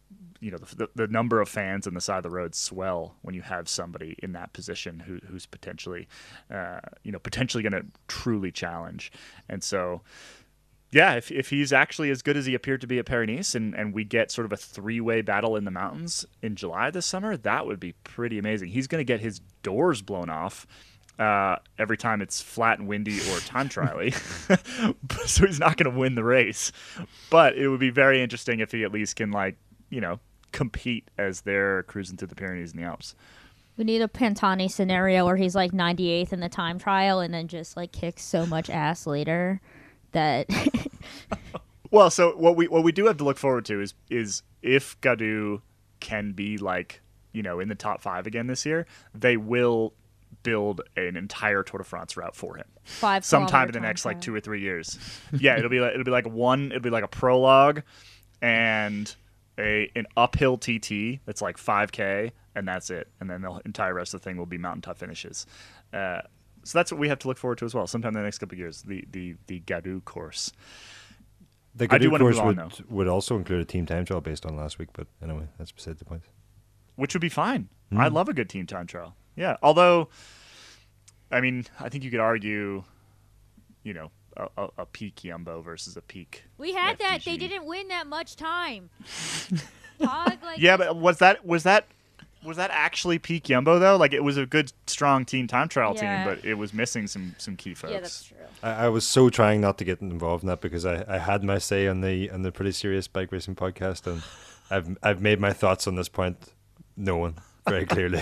you know, the, the number of fans on the side of the road swell when you have somebody in that position who, who's potentially, uh, you know, potentially going to truly challenge. And so, yeah, if if he's actually as good as he appeared to be at Paris-Nice, and, and we get sort of a three-way battle in the mountains in July this summer, that would be pretty amazing. He's going to get his doors blown off uh, every time it's flat and windy or time trial-y. So he's not going to win the race. But it would be very interesting if he at least can, like, you know, compete as they're cruising through the Pyrenees and the Alps. We need a Pantani scenario where he's like ninety-eighth in the time trial and then just like kicks so much ass later that. Well, so what we what we do have to look forward to is is if Gaudu can be like, you know, in the top five again this year, they will build an entire Tour de France route for him. Five sometime in the next like two or three years. Yeah, it'll be like it'll be like one. It'll be like a prologue and a an uphill T T that's like five K, and that's it. And then the entire rest of the thing will be mountaintop finishes. Uh, so that's what we have to look forward to as well. Sometime in the next couple of years, the the the Gaudu course. The I do Gaudu wanna course move on, would though. would also include a team time trial based on last week, but anyway, that's beside the point. Which would be fine. Mm. I love a good team time trial. Yeah, although, I mean, I think you could argue, you know, a, a, a peak Jumbo versus a peak. We had F D G. that. They didn't win that much time. Pog, like, Yeah, but was that was that was that actually peak Jumbo though? Like it was a good, strong team time trial Yeah. team, but it was missing some some key folks. yeah, that's true. I, I was so trying not to get involved in that because I, I had my say on the on the Pretty Serious Bike Racing podcast, and I've I've made my thoughts on this point known very clearly.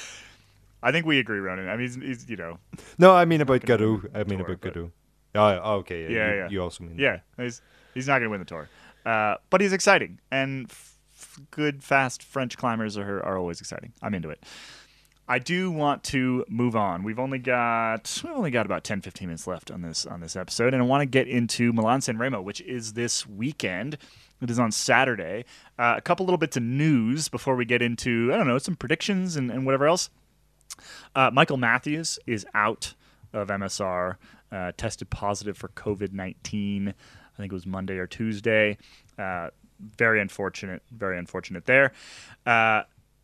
I think we agree, Ronan. I mean, he's, he's you know, No, I mean about Not gonna Gaudu. win I the mean Tour, about but- Gaudu. Oh, oh, okay. Yeah, Yeah, you, yeah. you also mean yeah, he's he's not going to win the Tour, uh, but he's exciting, and f- f- good, fast French climbers are are always exciting. I'm into it. I do want to move on. We've only got we've only got about ten, fifteen minutes left on this on this episode, and I want to get into Milan San Remo, which is this weekend. It is on Saturday. Uh, a couple little bits of news before we get into I don't know some predictions and, and whatever else. Uh, Michael Matthews is out of M S R, uh, tested positive for COVID nineteen. I think it was Monday or Tuesday. Uh, very unfortunate. Very unfortunate there. Uh,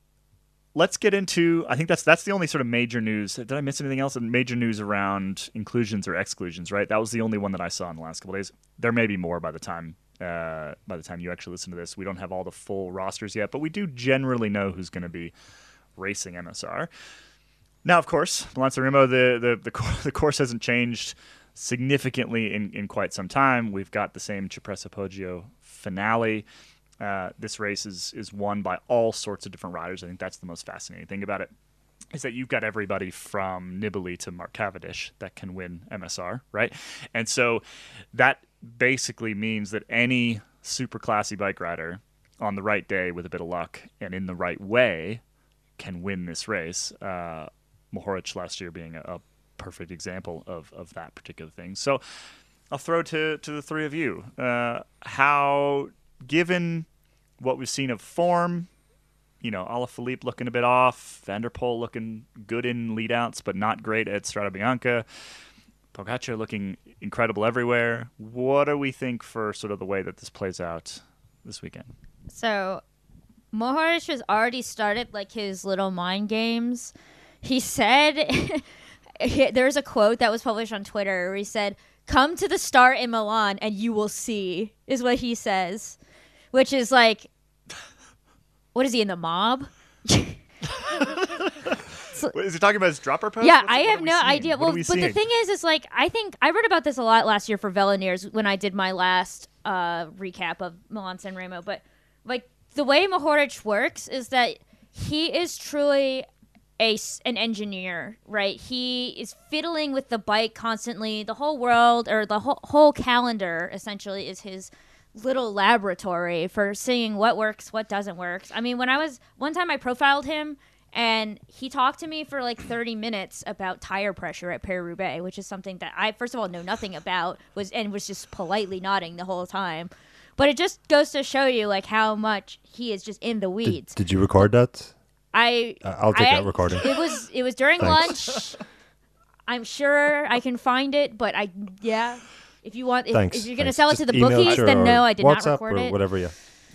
let's get into. I think that's that's the only sort of major news. Did I miss anything else? Major news around inclusions or exclusions, right? That was the only one that I saw in the last couple of days. There may be more by the time uh, by the time you actually listen to this. We don't have all the full rosters yet, but we do generally know who's going to be racing M S R. Now, of course, Milan San Remo, the the the, cour- the course hasn't changed significantly in, in quite some time. We've got the same Cipressa Poggio finale. Uh, this race is is won by all sorts of different riders. I think that's the most fascinating thing about it, is that you've got everybody from Nibali to Mark Cavendish that can win M S R, right? And so that basically means that any super classy bike rider on the right day with a bit of luck and in the right way can win this race. Uh, Mohoric last year being a, a perfect example of, of that particular thing. So I'll throw to, to the three of you. Uh, how, given what we've seen of form, you know, Alaphilippe looking a bit off, Van der Poel looking good in leadouts, but not great at Strada Bianca, Pogacar looking incredible everywhere. What do we think for sort of the way that this plays out this weekend? So, Mohoric has already started like his little mind games. He said, he- there's a quote that was published on Twitter where he said, "Come to the start in Milan and you will see," is what he says, which is like, what is he in the mob? Wait, is he talking about his dropper post? Yeah, What's- I what have are we no seeing? idea. What Well, are we but the seeing? thing is, is like I think I wrote about this a lot last year for Veloneers when I did my last uh, recap of Milan San Remo. But like the way Mohoric works is that he is truly a s- an engineer, right? He is fiddling with the bike constantly. The whole world or the whole whole calendar essentially is his little laboratory for seeing what works, what doesn't work. I mean, when I was one time I profiled him. And he talked to me for like thirty minutes about tire pressure at Paris-Roubaix, which is something that I, first of all, know nothing about, was and was just politely nodding the whole time. But it just goes to show you like how much he is just in the Did, weeds. did you record that? I Uh, I'll take I- that recording. It was it was during Thanks. lunch. I'm sure I can find it, but I yeah. If you want, if, Thanks. if you're gonna thanks. sell it Just to the email bookies, it or then no, I did WhatsApp not record or it. whatever. Yeah.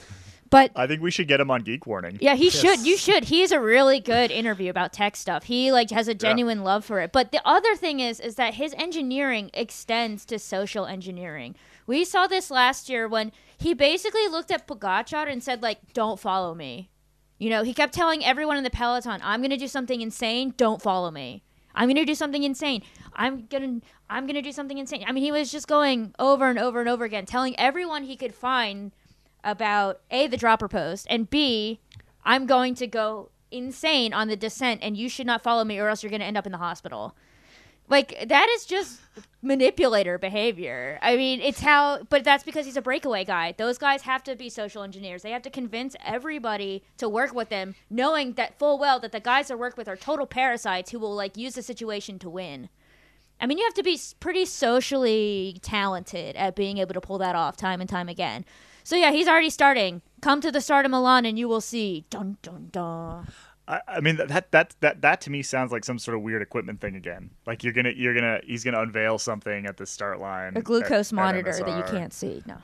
But I think we should get him on Geek Warning. yeah, he should. You should. He is a really good interview about tech stuff. He like has a genuine love for it. But the other thing is, is that his engineering extends to social engineering. We saw this last year when he basically looked at Pogacar and said, like, "Don't follow me." You know, he kept telling everyone in the peloton, "I'm gonna do something insane. Don't follow me. I'm gonna do something insane. I'm gonna, I'm gonna do something insane." I mean, he was just going over and over and over again, telling everyone he could find about A, the dropper post, and B, I'm going to go insane on the descent and you should not follow me or else you're going to end up in the hospital. Like, that is just manipulator behavior. I mean, it's how, but that's because he's a breakaway guy. Those guys have to be social engineers. They have to convince everybody to work with them, knowing that full well that the guys they work with are total parasites who will, like, use the situation to win. I mean, you have to be pretty socially talented at being able to pull that off time and time again. So, yeah, he's already starting. Come to the start of Milan and you will see. Dun, dun, dun. I, I mean that that that that to me sounds like some sort of weird equipment thing again. Like you're gonna you're gonna he's gonna unveil something at the start line. A glucose at, monitor at that you can't see. No.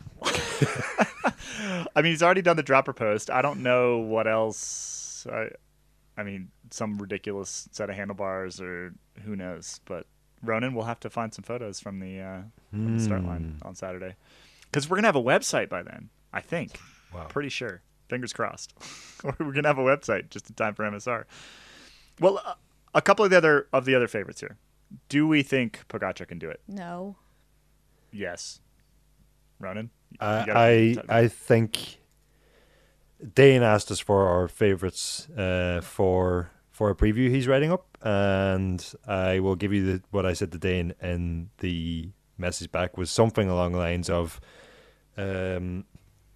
I mean, he's already done the dropper post. I don't know what else. I, I mean, some ridiculous set of handlebars or who knows. But Ronan, we'll have to find some photos from the uh, from the start line on Saturday because we're gonna have a website by then. I think. Wow. Pretty sure. Fingers crossed. Or we're gonna have a website just in time for M S R. Well, uh, a couple of the other of the other favorites here. Do we think Pogacar can do it? No. Yes. Ronan? You Uh, gotta- I I think Dane asked us for our favorites uh, for for a preview he's writing up, and I will give you the, what I said to Dane in the message back was something along the lines of, um,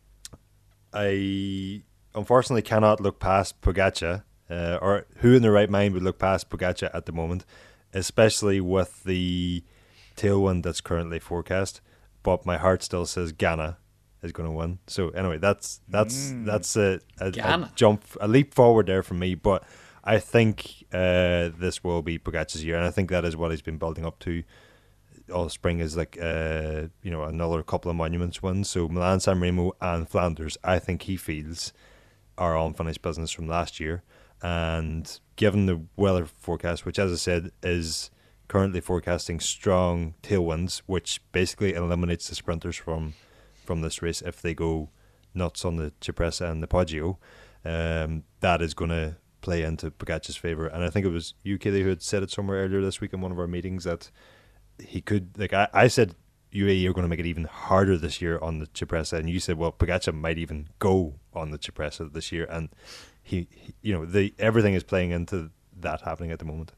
I unfortunately cannot look past Pogacar, uh, or who in their right mind would look past Pogacar at the moment, especially with the tailwind that's currently forecast. But my heart still says Ghana is going to win. So anyway, that's that's Mm. that's a, a, a Ghana. jump, a leap forward there for me. But I think uh, this will be Pogacar's year, and I think that is what he's been building up to all spring. Is like uh, you know another couple of monuments wins. So Milan, San Remo, and Flanders. I think he feels are unfinished business from last year, and given the weather forecast, which as I said is currently forecasting strong tailwinds, which basically eliminates the sprinters from from this race if they go nuts on the Cipressa and the Poggio. Um, that is going to play into Pogacar's favour. And I think it was you, Kelly, who had said it somewhere earlier this week in one of our meetings that he could, like I, I said, U A E are going to make it even harder this year on the Cipressa, and you said, well, Pogacar might even go on the Cipressa this year, and he, he you know, the everything is playing into that happening at the moment.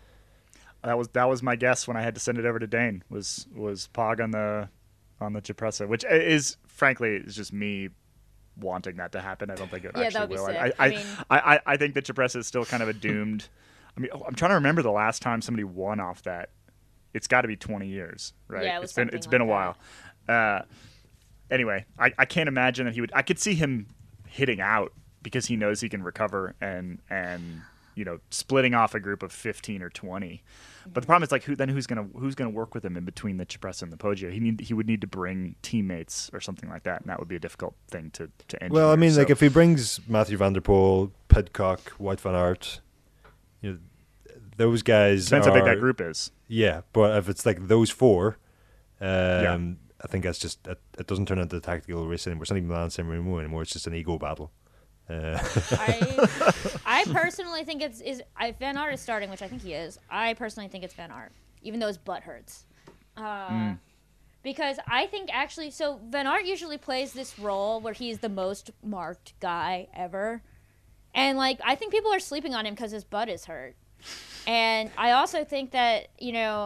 That was that was my guess when I had to send it over to Dane. Was was Pog on the on the Cipressa, which is frankly is just me wanting that to happen. I don't think it Yeah, actually that would be will. sick. I I I, mean- I, I I think the Cipressa is still kind of a doomed. I mean, I'm trying to remember the last time somebody won off that. It's got to be twenty years, right? Yeah, it was it's been something it's been a like while. Uh, anyway, I, I can't imagine that he would. I could see him hitting out because he knows he can recover and and you know splitting off a group of fifteen or twenty. But the problem is like who then who's gonna who's gonna work with him in between the Cipressa and the Poggio? He need he would need to bring teammates or something like that, and that would be a difficult thing to to engineer. Well, I mean, So- like if he brings Matthew Van Der Poel, Pidcock, White Van Aert, you know, those guys depends are, how big that group is. Yeah, but if it's like those four, um, Yeah. I think that's just it, it doesn't turn into a tactical race anymore. It's not even Milan San Remo anymore. It's just an ego battle. Uh, I I personally think it's is if Van Aert is starting, which I think he is. I personally think it's Van Aert, even though his butt hurts. Uh, Mm. Because I think actually, so Van Aert usually plays this role where he's the most marked guy ever, and like I think people are sleeping on him because his butt is hurt, and I also think that you know.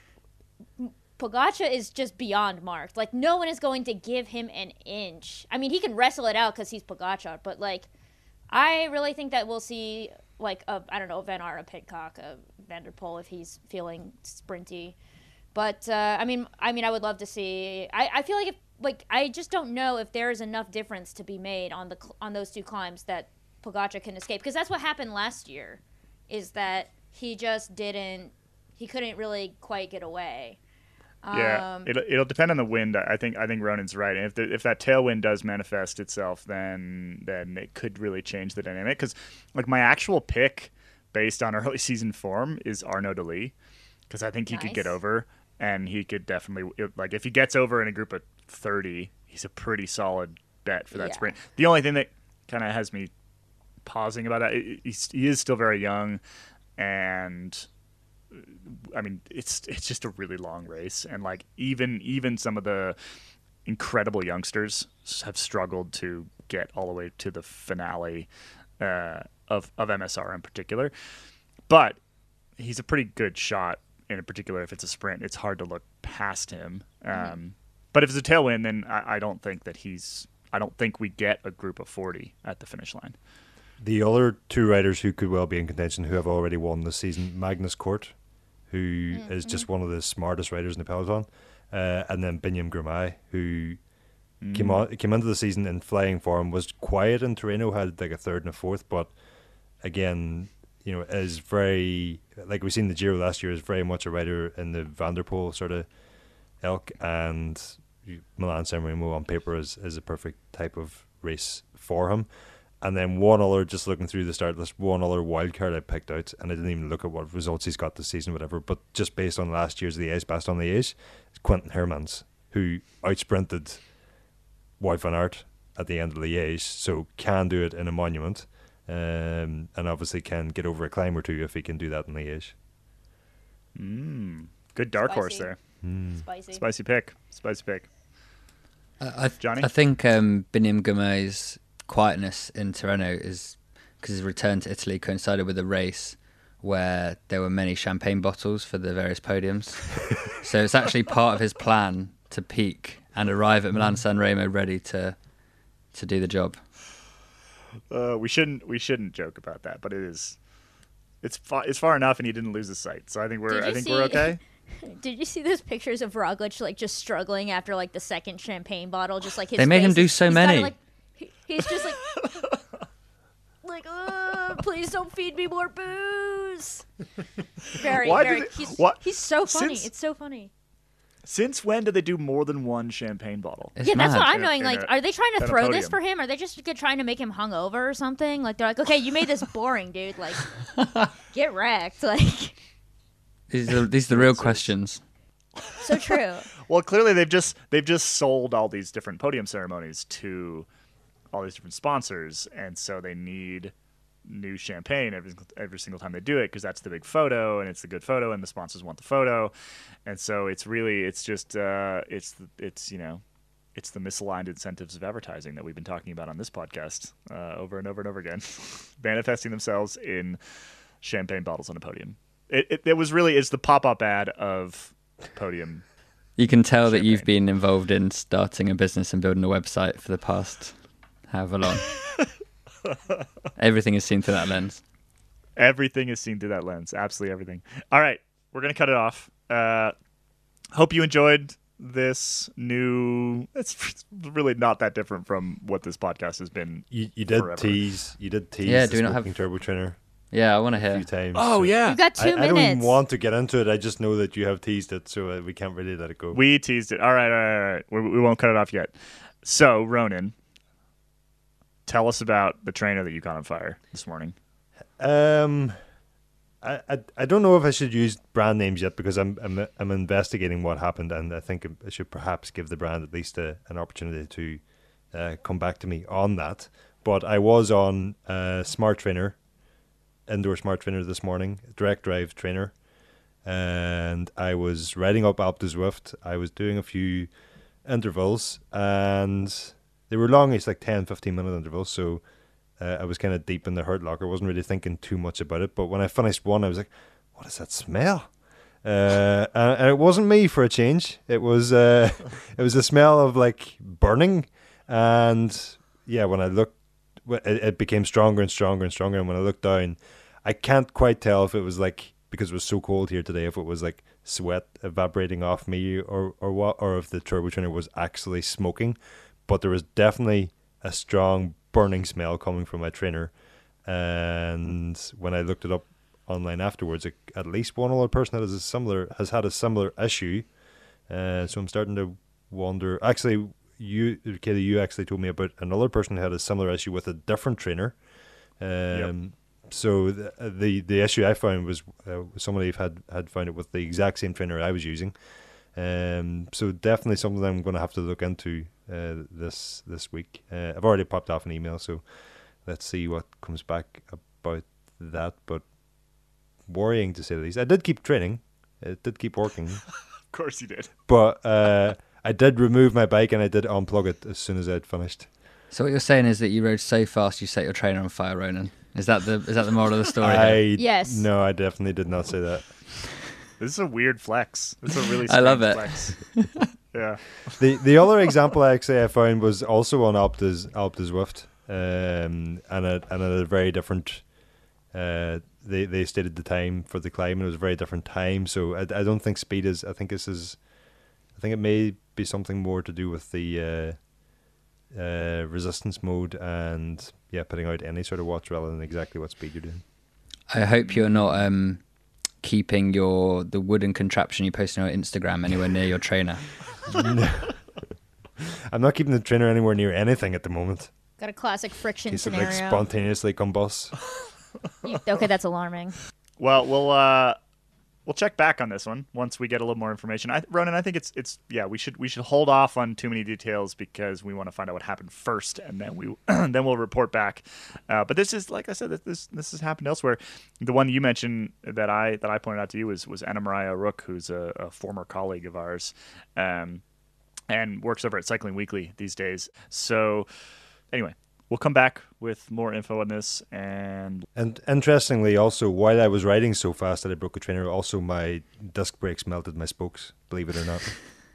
Pogacar is just beyond marked. Like, no one is going to give him an inch. I mean, he can wrestle it out because he's Pogacar, but, like, I really think that we'll see, like, a, I don't know, a Van Aert, a Pidcock, a Van Der Poel if he's feeling sprinty. But, uh, I mean, I mean, I would love to see... I, I feel like, if, like, I just don't know if there is enough difference to be made on the on those two climbs that Pogacar can escape. Because that's what happened last year, is that he just didn't... He couldn't really quite get away. Yeah, Um, it'll it'll depend on the wind. I think I think Ronan's right. And if the, if that tailwind does manifest itself, then then it could really change the dynamic. Because like my actual pick, based on early season form, is Arnaud Delis, because I think he could get Nice. over, and he could definitely like if he gets over in a group of thirty, he's a pretty solid bet for that Yeah. sprint. The only thing that kind of has me pausing about that, he's, he is still very young, and I mean, it's it's just a really long race, and like even even some of the incredible youngsters have struggled to get all the way to the finale uh, of of M S R in particular. But he's a pretty good shot in particular. If it's a sprint, it's hard to look past him. Mm-hmm. Um, but if it's a tailwind, then I, I don't think that he's. I don't think we get a group of forty at the finish line. The other two riders who could well be in contention who have already won this season, Magnus Cort, who Mm-hmm. is just one of the smartest riders in the peloton, uh, and then Binyam Girmay, who Mm. came on came into the season in flying form, was quiet in Torino, had like a third and a fourth, but again, you know, is very, like we seen the Giro last year, is very much a rider in the Van der Poel sort of ilk, and Milan San Remo on paper is, is a perfect type of race for him. And then one other, just looking through the start list, one other wild card I picked out, and I didn't even look at what results he's got this season, whatever, but just based on last year's Liège, Baston Liège, is Quentin Hermans, who outsprinted Wout van Aert at the end of Liège, so can do it in a monument, um, and obviously can get over a climb or two if he can do that in Liège. Mm. Good dark horse Spicy. there. Spicy. Spicy pick. Spicy pick. I, I, Johnny? I think um, Binyam Girmay's quietness in Tirreno is because his return to Italy coincided with a race where there were many champagne bottles for the various podiums. So it's actually part of his plan to peak and arrive at Milan San Remo ready to to do the job. Uh, we shouldn't we shouldn't joke about that, but it is it's far it's far enough, and he didn't lose his sight, so I think we're Did I you think see- we're okay. Did you see those pictures of Roglic like just struggling after like the second champagne bottle? Just like his They make him face- do so he's gotta, many. like, he- he's just like, like, uh, please don't feed me more booze. Very, Why very. did it- he's what- he's so funny. since- It's so funny. Since when do they do more than one champagne bottle? It's Yeah, that's mad. what I'm In a- knowing. in Like, a- are they trying in to a throw this podium. for him? Are they just get- trying to make him hungover or something? Like, they're like, okay, you made this boring, dude. Like, get wrecked. Like, These are, these are the real questions. so true. Well, clearly they've just they've just sold all these different podium ceremonies to all these different sponsors, and so they need new champagne every every single time they do it, because that's the big photo and it's the good photo, and the sponsors want the photo, and so it's really it's just uh, it's it's you know it's the misaligned incentives of advertising that we've been talking about on this podcast uh, over and over and over again, manifesting themselves in champagne bottles on a podium. It, it, it was really it's the pop-up ad of podium. You can tell that you've Champagne. been involved in starting a business and building a website for the past however long. Everything is seen through that lens. Everything is seen through that lens. Absolutely everything. All right, we're gonna cut it off. Uh, hope you enjoyed this new. It's really not that different from what this podcast has been. You, you did Forever. tease, you did tease Yeah, the do we not have- smoking turbo trainer Yeah, I want to a few hear. times. Oh so- yeah, You've got two I, I minutes. don't even want to get into it. I just know that you have teased it, so uh, we can't really let it go. we teased it. All right, all right, all right. We, we won't cut it off yet. So Ronan, tell us about the trainer that you caught on fire this morning. Um, I, I I don't know if I should use brand names yet, because I'm I'm I'm investigating what happened, and I think I should perhaps give the brand at least a, an opportunity to uh, come back to me on that. But I was on uh, Smart Trainer, indoor Smart Trainer this morning, direct drive trainer, and I was riding up Alpe du Zwift. I was doing a few intervals, and they were long. It's like ten, fifteen minute intervals, so uh, I was kind of deep in the hurt locker. I wasn't really thinking too much about it, but when I finished one, I was like, what is that smell? Uh, and, and it wasn't me for a change. It was uh, it was a smell of like burning, and yeah, when I looked, it, it became stronger and stronger and stronger. And when I looked down, I can't quite tell if it was like, because it was so cold here today, if it was like sweat evaporating off me or or what, or if the turbo trainer was actually smoking. But there was definitely a strong burning smell coming from my trainer. And when I looked it up online afterwards, it, at least one other person that is a similar has had a similar issue. Uh, so I'm starting to wonder. Actually, you, Katie, you actually told me about another person who had a similar issue with a different trainer. Um, Yep. So the, the the issue I found was uh, somebody had had found it with the exact same trainer I was using. Um, so definitely something I'm going to have to look into uh, this this week. Uh, I've already popped off an email, so let's see what comes back about that. But worrying to say the least. I did keep training. It did keep working. Of course you did. But uh, I did remove my bike and I did unplug it as soon as I'd finished. So what you're saying is that you rode so fast you set your trainer on fire, Ronan. Is that the is that the moral of the story? I, here? Yes. No, I definitely did not say that. This is a weird flex. This is a really I love strange it. flex. Yeah. The the other example actually I found was also on Alpta's Alpta's Zwift, um, and at and at a very different. Uh, they they stated the time for the climb and it was a very different time. So I, I don't think speed is. I think this is. I think it may be something more to do with the uh, uh, resistance mode and yeah, putting out any sort of watch rather than exactly what speed you're doing. I hope you're not um, keeping your the wooden contraption you post on your Instagram anywhere near your trainer. No. I'm not keeping the trainer anywhere near anything at the moment. Got a classic friction In case it scenario. like spontaneously combusts. You- okay, that's alarming. Well, we'll uh, we'll check back on this one once we get a little more information. I, Ronan, I think it's it's yeah, we should we should hold off on too many details because we want to find out what happened first, and then we then we'll report back. Uh, but this is like I said, this this has happened elsewhere. The one you mentioned that I that I pointed out to you was was Anna Maria Rook, who's a, a former colleague of ours, um, and works over at Cycling Weekly these days. So anyway. We'll come back with more info on this. And And interestingly, also, while I was riding so fast that I broke a trainer, also my disc brakes melted my spokes, believe it or not.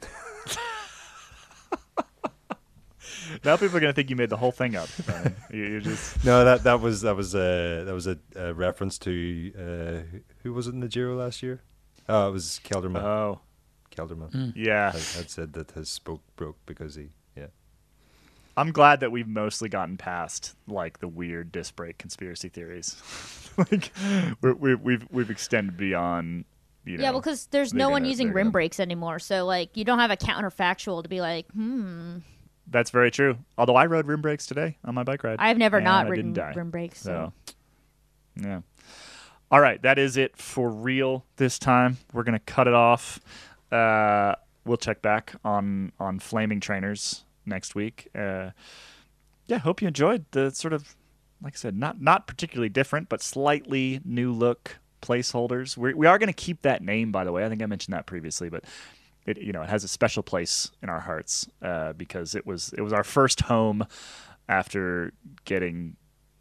now people are going to think you made the whole thing up. Ronan. You- You're just No, that that was that was a that was a, a reference to uh, who was it in the Giro last year? Oh, it was Kelderman. oh Kelderman yeah. had, had said that his spoke broke because he yeah. I'm glad that we've mostly gotten past like the weird disc brake conspiracy theories. like we're, we're, we've we've extended beyond. You know, Yeah, well, because there's they're no one gonna- using they're rim gonna- brakes anymore, so like you don't have a counterfactual to be like, hmm. That's very true. Although I rode rim brakes today on my bike ride. I've never and not I ridden didn't die. rim brakes. So. So, yeah. All right, that is it for real this time. We're gonna cut it off. Uh, we'll check back on on flaming trainers next week. Uh, yeah, hope you enjoyed the sort of, like I said, not not particularly different, but slightly new look placeholders. We we are gonna keep that name, by the way. I think I mentioned that previously, but it you know it has a special place in our hearts uh, because it was it was our first home after getting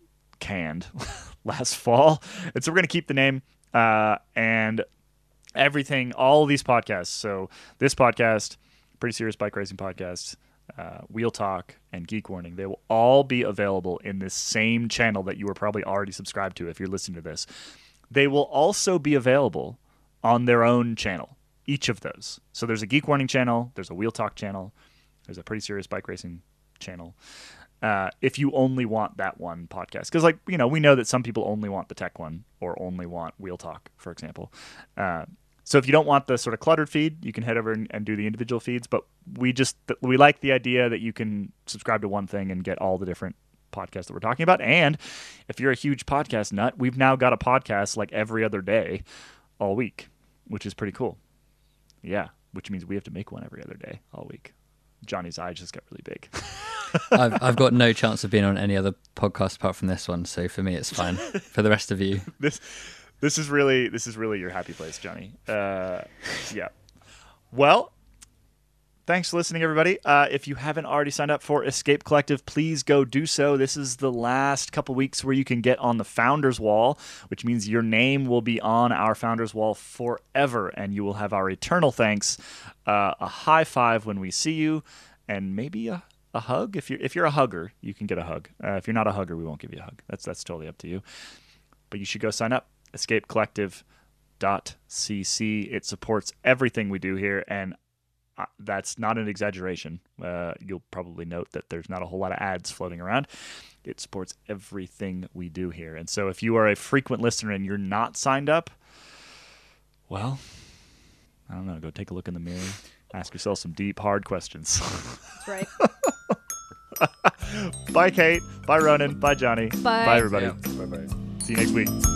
canned last fall, and so we're gonna keep the name uh, and everything, all of these podcasts. So this podcast, Pretty Serious Bike Racing Podcast, uh, Wheel Talk, and Geek Warning, they will all be available in this same channel that you are probably already subscribed to if you're listening to this. They will also be available on their own channel, each of those. So there's a Geek Warning channel, there's a Wheel Talk channel, there's a Pretty Serious Bike Racing channel. Uh, if you only want that one podcast, because like you know, we know that some people only want the tech one or only want Wheel Talk, for example. Uh, so if you don't want the sort of cluttered feed, you can head over and, and do the individual feeds. But we just we like the idea that you can subscribe to one thing and get all the different podcasts that we're talking about. And if you're a huge podcast nut, we've now got a podcast like every other day, all week, which is pretty cool. Yeah, which means we have to make one every other day all week. Johnny's eye just got really big. I've I've got no chance of being on any other podcast apart from this one, so for me it's fine. For the rest of you, this this is really this is really your happy place, Johnny. Uh, yeah. Well, thanks for listening, everybody. Uh, if you haven't already signed up for Escape Collective, please go do so. This is the last couple weeks where you can get on the Founders Wall, which means your name will be on our Founders Wall forever, and you will have our eternal thanks, uh, a high five when we see you, and maybe a, a hug. If you're if you're a hugger, you can get a hug. Uh, if you're not a hugger, we won't give you a hug. That's that's totally up to you. But you should go sign up. escape collective dot c c. It supports everything we do here, and Uh, that's not an exaggeration. Uh, you'll probably note that there's not a whole lot of ads floating around. It supports everything we do here. And so if you are a frequent listener and you're not signed up, well, I don't know, go take a look in the mirror. Ask yourself some deep, hard questions. That's right. Bye, Kate. Bye, Ronan. Bye, Johnny. Bye. Bye, everybody. Yeah. Bye bye. See you next week.